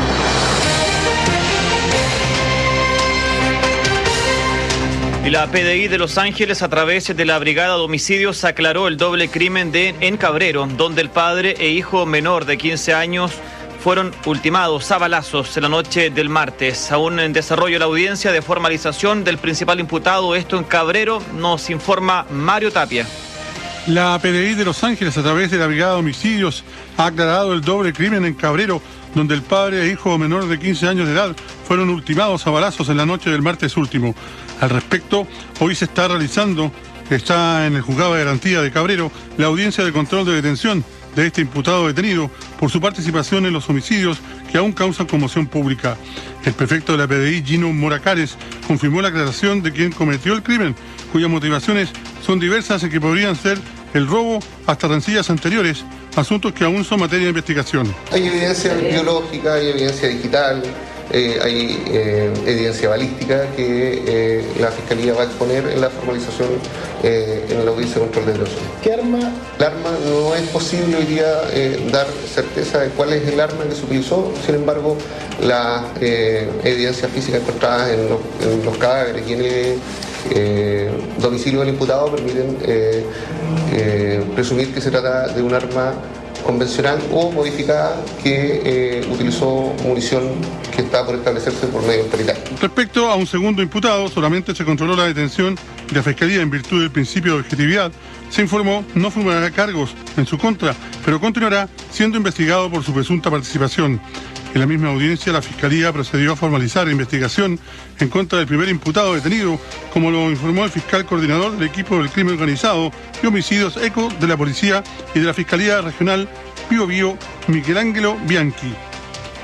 Y la P D I de Los Ángeles, a través de la Brigada de Homicidios, aclaró el doble crimen de en Cabrero, donde el padre e hijo menor de quince años fueron ultimados a balazos en la noche del martes. Aún en desarrollo la audiencia de formalización del principal imputado, esto en Cabrero, nos informa Mario Tapia. La P D I de Los Ángeles, a través de la Brigada de Homicidios, ha aclarado el doble crimen en Cabrero, donde el padre e hijo menor de quince años de edad fueron ultimados a balazos en la noche del martes último. Al respecto, hoy se está realizando, está en el Juzgado de Garantía de Cabrero, la audiencia de control de detención de este imputado detenido por su participación en los homicidios que aún causan conmoción pública. El prefecto de la P D I, Gino Moracares, confirmó la aclaración de quien cometió el crimen, cuyas motivaciones son diversas y que podrían ser el robo hasta rencillas anteriores, asuntos que aún son materia de investigación. Hay evidencia biológica, hay evidencia digital, eh, hay eh, evidencia balística que eh, la Fiscalía va a exponer en la formalización eh, en la audiencia de control de detención. ¿Qué arma? El arma no es posible hoy día eh, dar certeza de cuál es el arma que se utilizó, sin embargo, la eh, evidencia física encontrada en los, en los cadáveres y en el eh, domicilio del imputado permiten eh, eh, presumir que se trata de un arma convencional o modificada que eh, utilizó munición que está por establecerse por medios paritarios. Respecto a un segundo imputado, solamente se controló la detención de la Fiscalía en virtud del principio de objetividad. Se informó, no formulará cargos en su contra, pero continuará siendo investigado por su presunta participación. En la misma audiencia, la Fiscalía procedió a formalizar la investigación en contra del primer imputado detenido, como lo informó el fiscal coordinador del equipo del crimen organizado y homicidios ECO de la Policía y de la Fiscalía Regional Bio Bio, Miguel Ángelo Bianchi.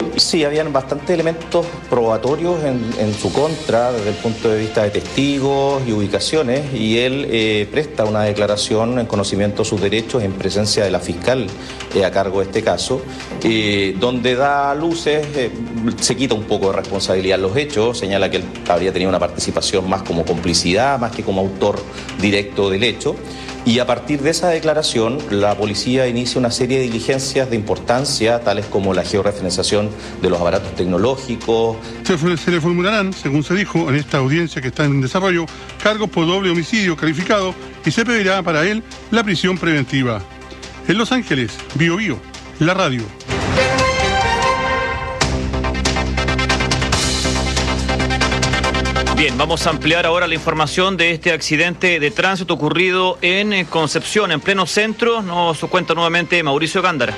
Sí, habían bastantes elementos probatorios en, en su contra desde el punto de vista de testigos y ubicaciones, y él eh, presta una declaración en conocimiento de sus derechos en presencia de la fiscal eh, a cargo de este caso, eh, donde da luces, eh, se quita un poco de responsabilidad en los hechos, señala que él habría tenido una participación más como complicidad, más que como autor directo del hecho. Y a partir de esa declaración, la policía inicia una serie de diligencias de importancia, tales como la georreferenciación de los aparatos tecnológicos. Se, se le formularán, según se dijo en esta audiencia que está en desarrollo, cargos por doble homicidio calificado y se pedirá para él la prisión preventiva. En Los Ángeles, Bio Bio, la radio. Bien, vamos a ampliar ahora la información de este accidente de tránsito ocurrido en Concepción, en pleno centro. Nos cuenta nuevamente Mauricio Gándara.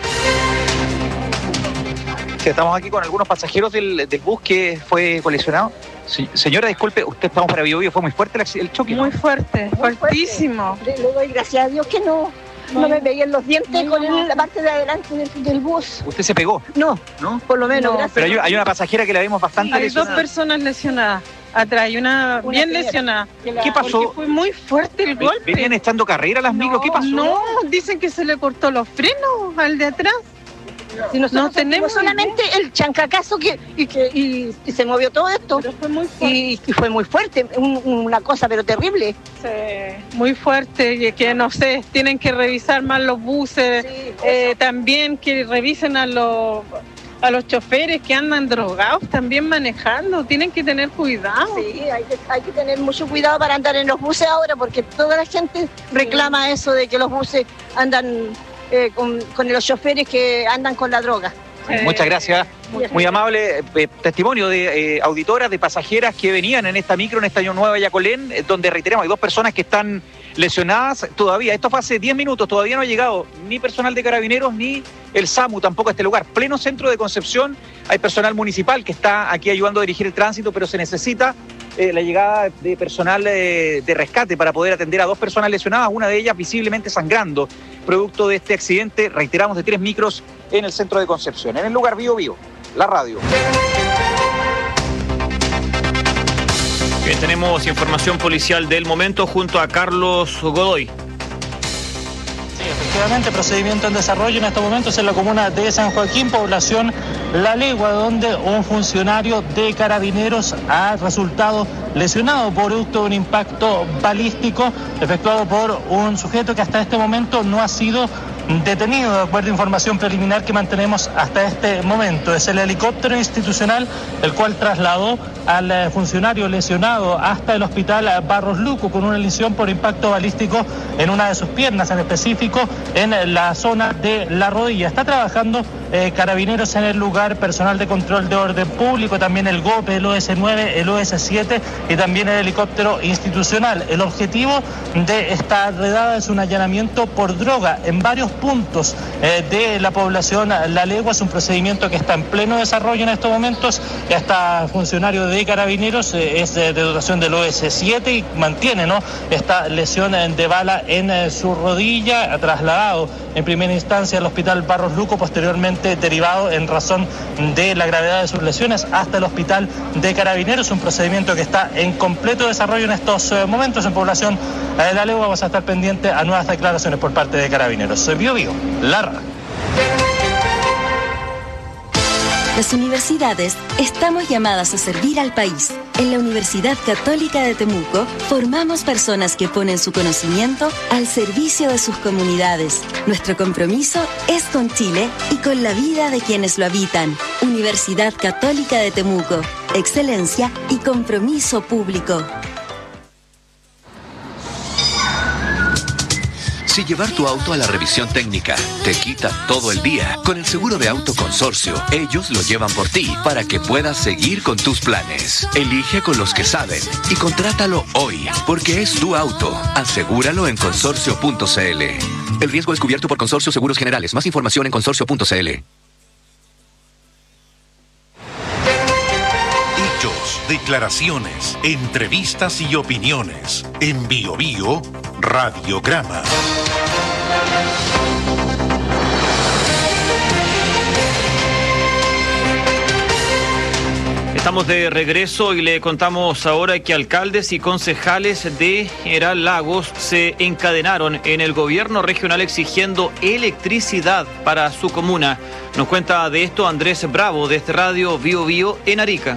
Sí, estamos aquí con algunos pasajeros del, del bus que fue colisionado. Sí, señora, disculpe, usted estamos para Bio Bio, ¿fue muy fuerte el, el choque? Muy fuerte, muy fuertísimo. Fuerte. Le doy gracias a Dios que no, no, no me pegué en los dientes no, con el, la parte de adelante del, del bus. ¿Usted se pegó? No, ¿no? Por lo menos, no, gracias. Pero hay, hay una pasajera que la vimos bastante hay lesionada. Hay dos personas lesionadas. Atrás hay una, una bien señora. lesionada. ¿Qué pasó? Porque fue muy fuerte el golpe. ¿Venían echando carrera las micros? No, ¿Qué pasó? No, dicen que se le cortó los frenos al de atrás. Si no tenemos solamente el chancacazo que y que y, y se movió todo esto. Pero fue muy fuerte. Y, y fue muy fuerte, un, una cosa pero terrible. Sí, muy fuerte, y que no sé, tienen que revisar más los buses, sí, eh, también que revisen a los a los choferes que andan drogados también manejando, tienen que tener cuidado. Sí, hay que, hay que tener mucho cuidado para andar en los buses ahora, porque toda la gente reclama sí. eso de que los buses andan eh, con, con los choferes que andan con la droga. Sí. Muchas gracias. Muy, Muy amable eh, testimonio de eh, auditoras, de pasajeras que venían en esta micro, en esta Nueva Yacolén, eh, donde reiteramos, hay dos personas que están lesionadas todavía. Esto fue hace diez minutos, todavía no ha llegado ni personal de Carabineros ni el SAMU tampoco a este lugar. Pleno centro de Concepción, hay personal municipal que está aquí ayudando a dirigir el tránsito, pero se necesita eh, la llegada de personal eh, de rescate para poder atender a dos personas lesionadas, una de ellas visiblemente sangrando, producto de este accidente, reiteramos, de tres micros en el centro de Concepción. En el lugar Bio Bio, la radio. Bien, tenemos información policial del momento junto a Carlos Godoy. Sí, efectivamente, procedimiento en desarrollo en estos momentos en la comuna de San Joaquín, población La Legua, donde un funcionario de Carabineros ha resultado lesionado producto de un impacto balístico efectuado por un sujeto que hasta este momento no ha sido detenido, de acuerdo a información preliminar que mantenemos hasta este momento. Es el helicóptero institucional el cual trasladó al funcionario lesionado hasta el hospital Barros Luco con una lesión por impacto balístico en una de sus piernas, en específico en la zona de la rodilla. Está trabajando eh, Carabineros en el lugar, personal de control de orden público, también el GOPE, el O S nueve, el O S siete y también el helicóptero institucional. El objetivo de esta redada es un allanamiento por droga en varios puntos eh, de la población La Legua. Es un procedimiento que está en pleno desarrollo en estos momentos. Ya está funcionario de Carabineros, eh, es de, de dotación del O S siete y mantiene, ¿no?, esta lesión eh, de bala en eh, su rodilla, trasladado en primera instancia al hospital Barros Luco, posteriormente derivado en razón de la gravedad de sus lesiones hasta el hospital de Carabineros. Un procedimiento que está en completo desarrollo en estos eh, momentos en población de La Legua. Vamos a estar pendientes a nuevas declaraciones por parte de Carabineros. Soy Bio Bio, la radio. Las universidades estamos llamadas a servir al país. En la Universidad Católica de Temuco formamos personas que ponen su conocimiento al servicio de sus comunidades. Nuestro compromiso es con Chile y con la vida de quienes lo habitan. Universidad Católica de Temuco. Excelencia y compromiso público. Si llevar tu auto a la revisión técnica te quita todo el día, con el seguro de auto Consorcio, ellos lo llevan por ti para que puedas seguir con tus planes. Elige con los que saben y contrátalo hoy, porque es tu auto. Asegúralo en consorcio punto c l. El riesgo es cubierto por Consorcio Seguros Generales. Más información en consorcio punto c l. Declaraciones, entrevistas y opiniones. En Bio Bio, Radiograma. Estamos de regreso y le contamos ahora que alcaldes y concejales de General Lagos se encadenaron en el gobierno regional exigiendo electricidad para su comuna. Nos cuenta de esto Andrés Bravo, de este Radio Bio Bio en Arica.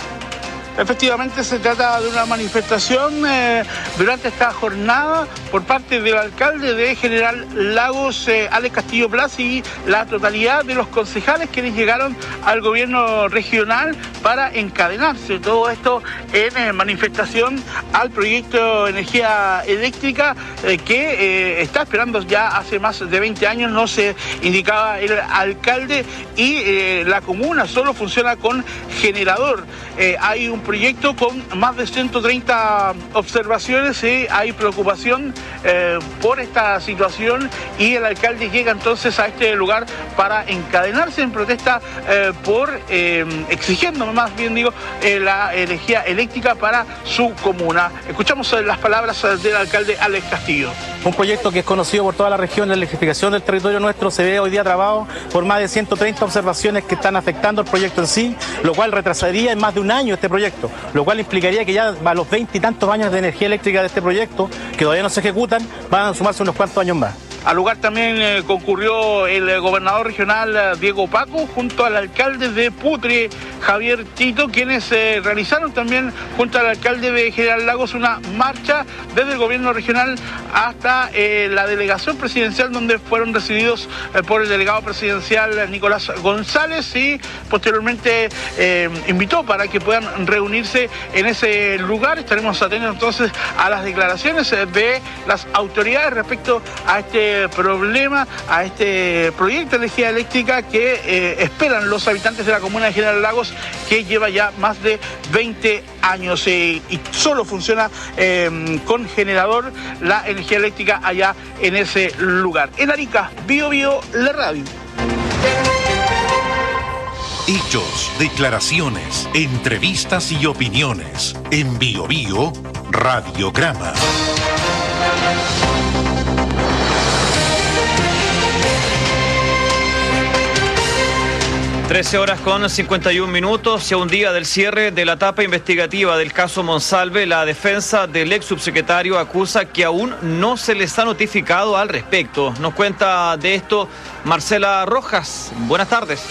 Efectivamente se trata de una manifestación eh, durante esta jornada por parte del alcalde de General Lagos, eh, Alex Castillo Blas, y la totalidad de los concejales quienes llegaron al gobierno regional para encadenarse. Todo esto en eh, manifestación al proyecto de energía eléctrica eh, que eh, está esperando ya hace más de veinte años, no se indicaba el alcalde, y eh, la comuna solo funciona con generador. Eh, hay un proyecto con más de ciento treinta observaciones y hay preocupación eh, por esta situación, y el alcalde llega entonces a este lugar para encadenarse en protesta eh, por eh, exigiendo, más bien digo, eh, la energía eléctrica para su comuna. Escuchamos las palabras del alcalde Alex Castillo. Un proyecto que es conocido por toda la región de electrificación del territorio nuestro se ve hoy día trabado por más de ciento treinta observaciones que están afectando el proyecto en sí, lo cual retrasaría en más de un año este proyecto, lo cual implicaría que ya a los veinte y tantos años de energía eléctrica de este proyecto, que todavía no se ejecutan, van a sumarse unos cuantos años más. Al lugar también eh, concurrió el eh, gobernador regional eh, Diego Paco junto al alcalde de Putre, Javier Tito, quienes eh, realizaron también junto al alcalde de General Lagos una marcha desde el gobierno regional hasta eh, la delegación presidencial, donde fueron recibidos eh, por el delegado presidencial Nicolás González, y posteriormente eh, invitó para que puedan reunirse en ese lugar. Estaremos atentos entonces a las declaraciones de las autoridades respecto a este problema, a este proyecto de energía eléctrica que eh, esperan los habitantes de la comuna de General Lagos, que lleva ya más de veinte años eh, y solo funciona eh, con generador la energía eléctrica allá en ese lugar. En Arica, Bio Bio, la radio. Hechos, declaraciones, entrevistas y opiniones. En Bio Bio, Radiograma. trece horas con cincuenta y un minutos, y a un día del cierre de la etapa investigativa del caso Monsalve, la defensa del ex subsecretario acusa que aún no se les ha notificado al respecto. Nos cuenta de esto Marcela Rojas. Buenas tardes.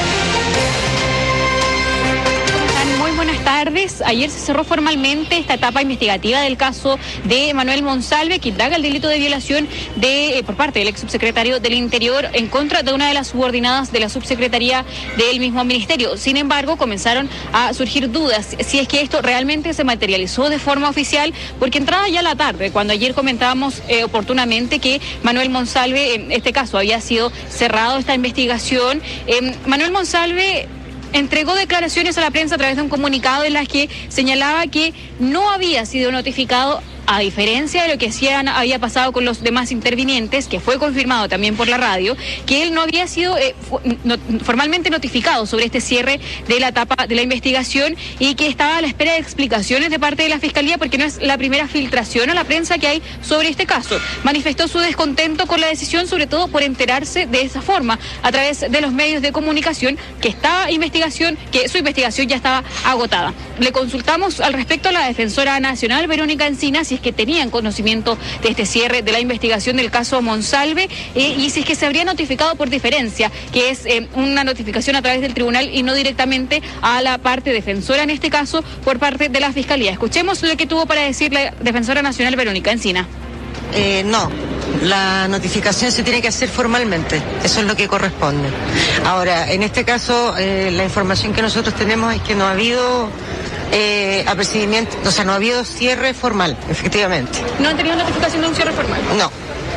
Buenas tardes. Ayer se cerró formalmente esta etapa investigativa del caso de Manuel Monsalve, que indaga el delito de violación de, eh, por parte del ex subsecretario del Interior en contra de una de las subordinadas de la subsecretaría del mismo ministerio. Sin embargo, comenzaron a surgir dudas si es que esto realmente se materializó de forma oficial, porque entrada ya la tarde, cuando ayer comentábamos eh, oportunamente que Manuel Monsalve, en este caso, había sido cerrado esta investigación, eh, Manuel Monsalve entregó declaraciones a la prensa a través de un comunicado en las que señalaba que no había sido notificado, a diferencia de lo que hacían, había pasado con los demás intervinientes, que fue confirmado también por la radio, que él no había sido eh, no, formalmente notificado sobre este cierre de la etapa de la investigación, y que estaba a la espera de explicaciones de parte de la Fiscalía, porque no es la primera filtración a la prensa que hay sobre este caso. Manifestó su descontento con la decisión, sobre todo por enterarse de esa forma, a través de los medios de comunicación, que estaba investigación, que su investigación ya estaba agotada. Le consultamos al respecto a la defensora nacional, Verónica Encina, si es que tenían conocimiento de este cierre de la investigación del caso Monsalve, eh, y si es que se habría notificado por diferencia, que es eh, una notificación a través del tribunal y no directamente a la parte defensora, en este caso por parte de la Fiscalía. Escuchemos lo que tuvo para decir la defensora nacional, Verónica Encina. Eh, no, la notificación se tiene que hacer formalmente, eso es lo que corresponde. Ahora, en este caso, eh, la información que nosotros tenemos es que no ha habido eh, apercibimiento, o sea, no ha habido cierre formal, efectivamente. ¿No han tenido notificación de un cierre formal? No.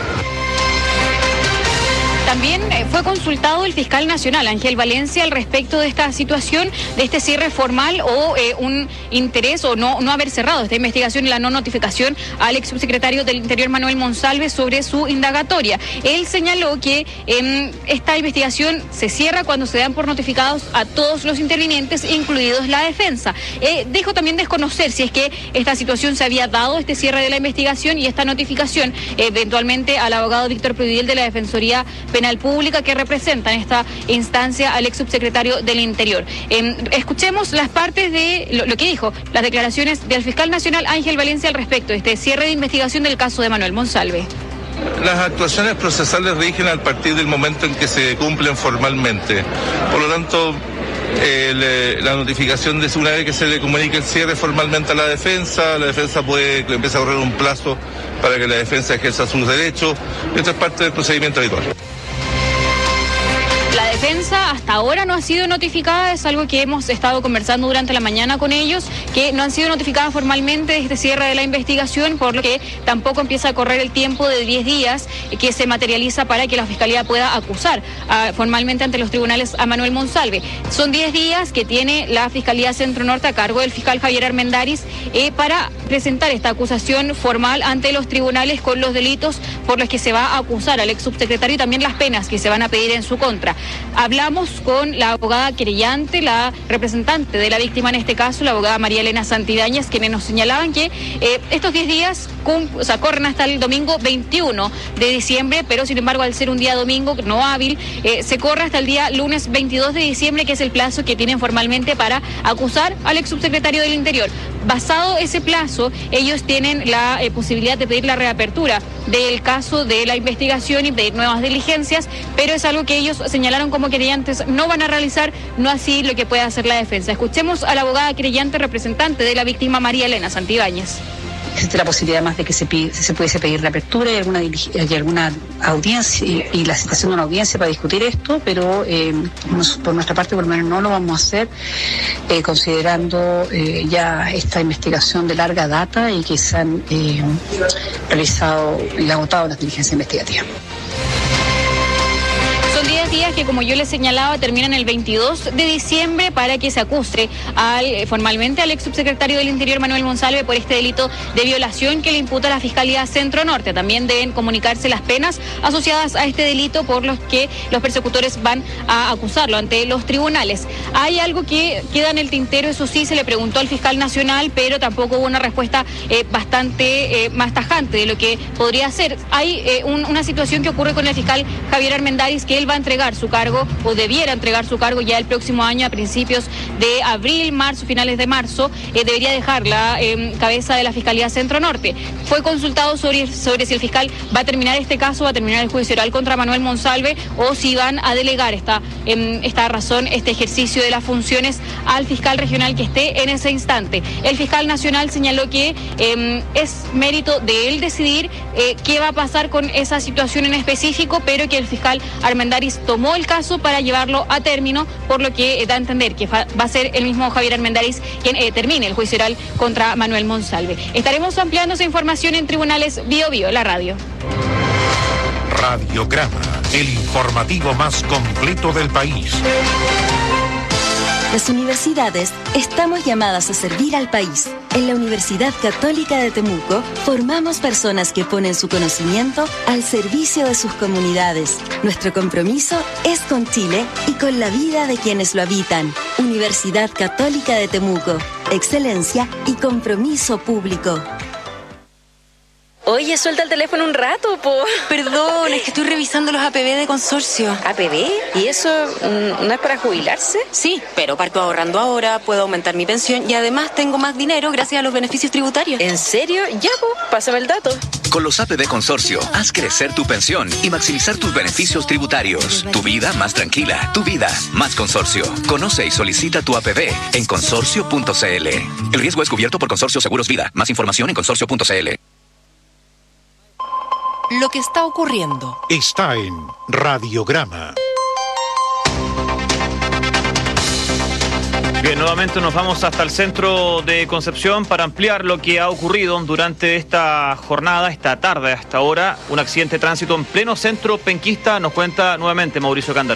También fue consultado el fiscal nacional, Ángel Valencia, al respecto de esta situación, de este cierre formal o eh, un interés o no, no haber cerrado esta investigación y la no notificación al ex subsecretario del Interior, Manuel Monsalve, sobre su indagatoria. Él señaló que eh, esta investigación se cierra cuando se dan por notificados a todos los intervinientes, incluidos la defensa. Eh, dijo también desconocer si es que esta situación se había dado, este cierre de la investigación y esta notificación, eh, eventualmente al abogado Víctor Prudiel de la Defensoría Penal Penal Pública que representan esta instancia al ex subsecretario del Interior. Eh, escuchemos las partes de lo, lo que dijo, las declaraciones del fiscal nacional Ángel Valencia al respecto de este cierre de investigación del caso de Manuel Monsalve. Las actuaciones procesales rigen a partir del momento en que se cumplen formalmente. Por lo tanto, eh, le, la notificación de una vez que se le comunique el cierre formalmente a la defensa, la defensa puede empezar a correr un plazo para que la defensa ejerza sus derechos. Esto es parte del procedimiento habitual. La defensa hasta ahora no ha sido notificada, es algo que hemos estado conversando durante la mañana con ellos, que no han sido notificadas formalmente de este cierre de la investigación, por lo que tampoco empieza a correr el tiempo de diez días que se materializa para que la Fiscalía pueda acusar uh, formalmente ante los tribunales a Manuel Monsalve. Son diez días que tiene la Fiscalía Centro Norte a cargo del fiscal Javier Armendáriz eh, para presentar esta acusación formal ante los tribunales con los delitos por los que se va a acusar al ex subsecretario y también las penas que se van a pedir en su contra. Hablamos con la abogada querellante, la representante de la víctima en este caso, la abogada María Elena Santibáñez, quienes nos señalaban que eh, estos diez días o sea, corren hasta el domingo veintiuno de diciembre, pero sin embargo al ser un día domingo no hábil, eh, se corre hasta el día lunes veintidós de diciembre, que es el plazo que tienen formalmente para acusar al ex subsecretario del Interior. Basado ese plazo, ellos tienen la eh, posibilidad de pedir la reapertura del caso de la investigación y pedir nuevas diligencias, pero es algo que ellos señalaron como querellantes no van a realizar, no así lo que puede hacer la defensa. Escuchemos a la abogada querellante representante de la víctima María Elena Santibáñez. Existe la posibilidad más de que se, pide, se pudiese pedir la apertura y alguna, y alguna audiencia y, y la citación de una audiencia para discutir esto, pero eh, nos, por nuestra parte por lo menos no lo vamos a hacer eh, considerando eh, ya esta investigación de larga data y que se han eh, realizado y agotado las diligencias investigativas. Son diez días que, como yo les señalaba, terminan el veintidós de diciembre para que se acuse al, formalmente al ex subsecretario del Interior, Manuel Monsalve, por este delito de violación que le imputa la Fiscalía Centro Norte. También deben comunicarse las penas asociadas a este delito por los que los persecutores van a acusarlo ante los tribunales. Hay algo que queda en el tintero, eso sí, se le preguntó al fiscal nacional, pero tampoco hubo una respuesta eh, bastante eh, más tajante de lo que podría ser. Hay eh, un, una situación que ocurre con el fiscal Javier Armendáriz, que él va a entregar su cargo o debiera entregar su cargo ya el próximo año a principios de abril, marzo, finales de marzo, eh, debería dejar la eh, cabeza de la Fiscalía Centro Norte. Fue consultado sobre, sobre si el fiscal va a terminar este caso, va a terminar el juicio oral contra Manuel Monsalve o si van a delegar esta, eh, esta razón, este ejercicio de las funciones al fiscal regional que esté en ese instante. El fiscal nacional señaló que eh, es mérito de él decidir eh, qué va a pasar con esa situación en específico, pero que el fiscal Armendáriz tomó el caso para llevarlo a término, por lo que da a entender que va a ser el mismo Javier Armendáriz quien eh, termine el juicio oral contra Manuel Monsalve. Estaremos ampliando esa información en Tribunales Bio Bio, la radio. Radiograma, el informativo más completo del país. Las universidades estamos llamadas a servir al país. En la Universidad Católica de Temuco formamos personas que ponen su conocimiento al servicio de sus comunidades. Nuestro compromiso es con Chile y con la vida de quienes lo habitan. Universidad Católica de Temuco. Excelencia y compromiso público. Oye, suelta el teléfono un rato, po. Perdón, es que estoy revisando los A P B de consorcio. ¿A P B? ¿Y eso mm, no es para jubilarse? Sí, pero parto ahorrando ahora, puedo aumentar mi pensión y además tengo más dinero gracias a los beneficios tributarios. ¿En serio? Ya, po, pásame el dato. Con los A P B Consorcio, haz crecer tu pensión y maximizar tus beneficios tributarios. Tu vida más tranquila, tu vida más consorcio. Conoce y solicita tu A P B en consorcio punto c l. El riesgo es cubierto por Consorcio Seguros Vida. Más información en consorcio punto c l. Lo que está ocurriendo está en Radiograma. Bien, nuevamente nos vamos hasta el centro de Concepción para ampliar lo que ha ocurrido durante esta jornada, esta tarde hasta ahora. Un accidente de tránsito en pleno centro penquista, nos cuenta nuevamente Mauricio Cándara.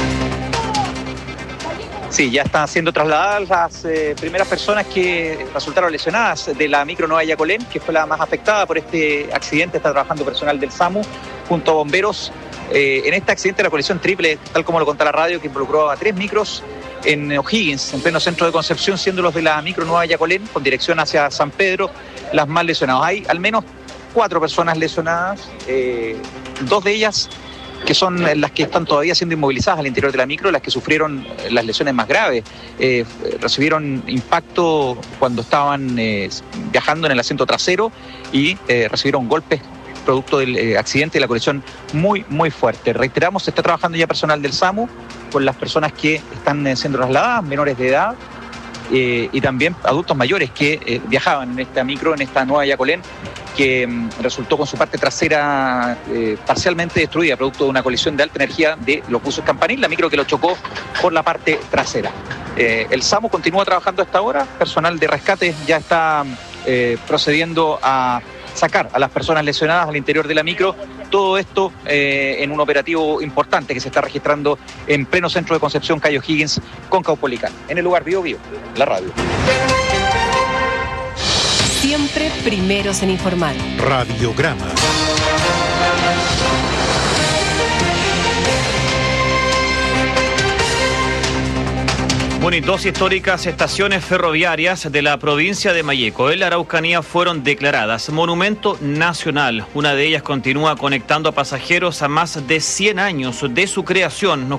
Sí, ya están siendo trasladadas las eh, primeras personas que resultaron lesionadas de la micro Nueva Yacolén, que fue la más afectada por este accidente. Está trabajando personal del SAMU junto a bomberos. Eh, en este accidente, la colisión triple, tal como lo contó la radio, que involucró a tres micros en O'Higgins, en pleno centro de Concepción, siendo los de la micro Nueva Yacolén, con dirección hacia San Pedro, las más lesionadas. Hay al menos cuatro personas lesionadas, eh, dos de ellas que son las que están todavía siendo inmovilizadas al interior de la micro, las que sufrieron las lesiones más graves. Eh, recibieron impacto cuando estaban eh, viajando en el asiento trasero y eh, recibieron golpes producto del eh, accidente y la colisión muy, muy fuerte. Reiteramos, se está trabajando ya personal del SAMU con las personas que están eh, siendo trasladadas, menores de edad, eh, y también adultos mayores que eh, viajaban en esta micro, en esta nueva Yacolén, que mm, resultó con su parte trasera eh, parcialmente destruida, producto de una colisión de alta energía de los buses Campanil, la micro que lo chocó por la parte trasera. Eh, el SAMU continúa trabajando a esta hora, personal de rescate ya está eh, procediendo a sacar a las personas lesionadas al interior de la micro, todo esto eh, en un operativo importante que se está registrando en pleno centro de Concepción, Cayo Higgins, con Caupolicán. En el lugar Bío Bío, la radio. Siempre primeros en informar. Radiograma. Bueno, y dos históricas estaciones ferroviarias de la provincia de Malleco, en la Araucanía, fueron declaradas monumento nacional. Una de ellas continúa conectando a pasajeros a más de cien años de su creación.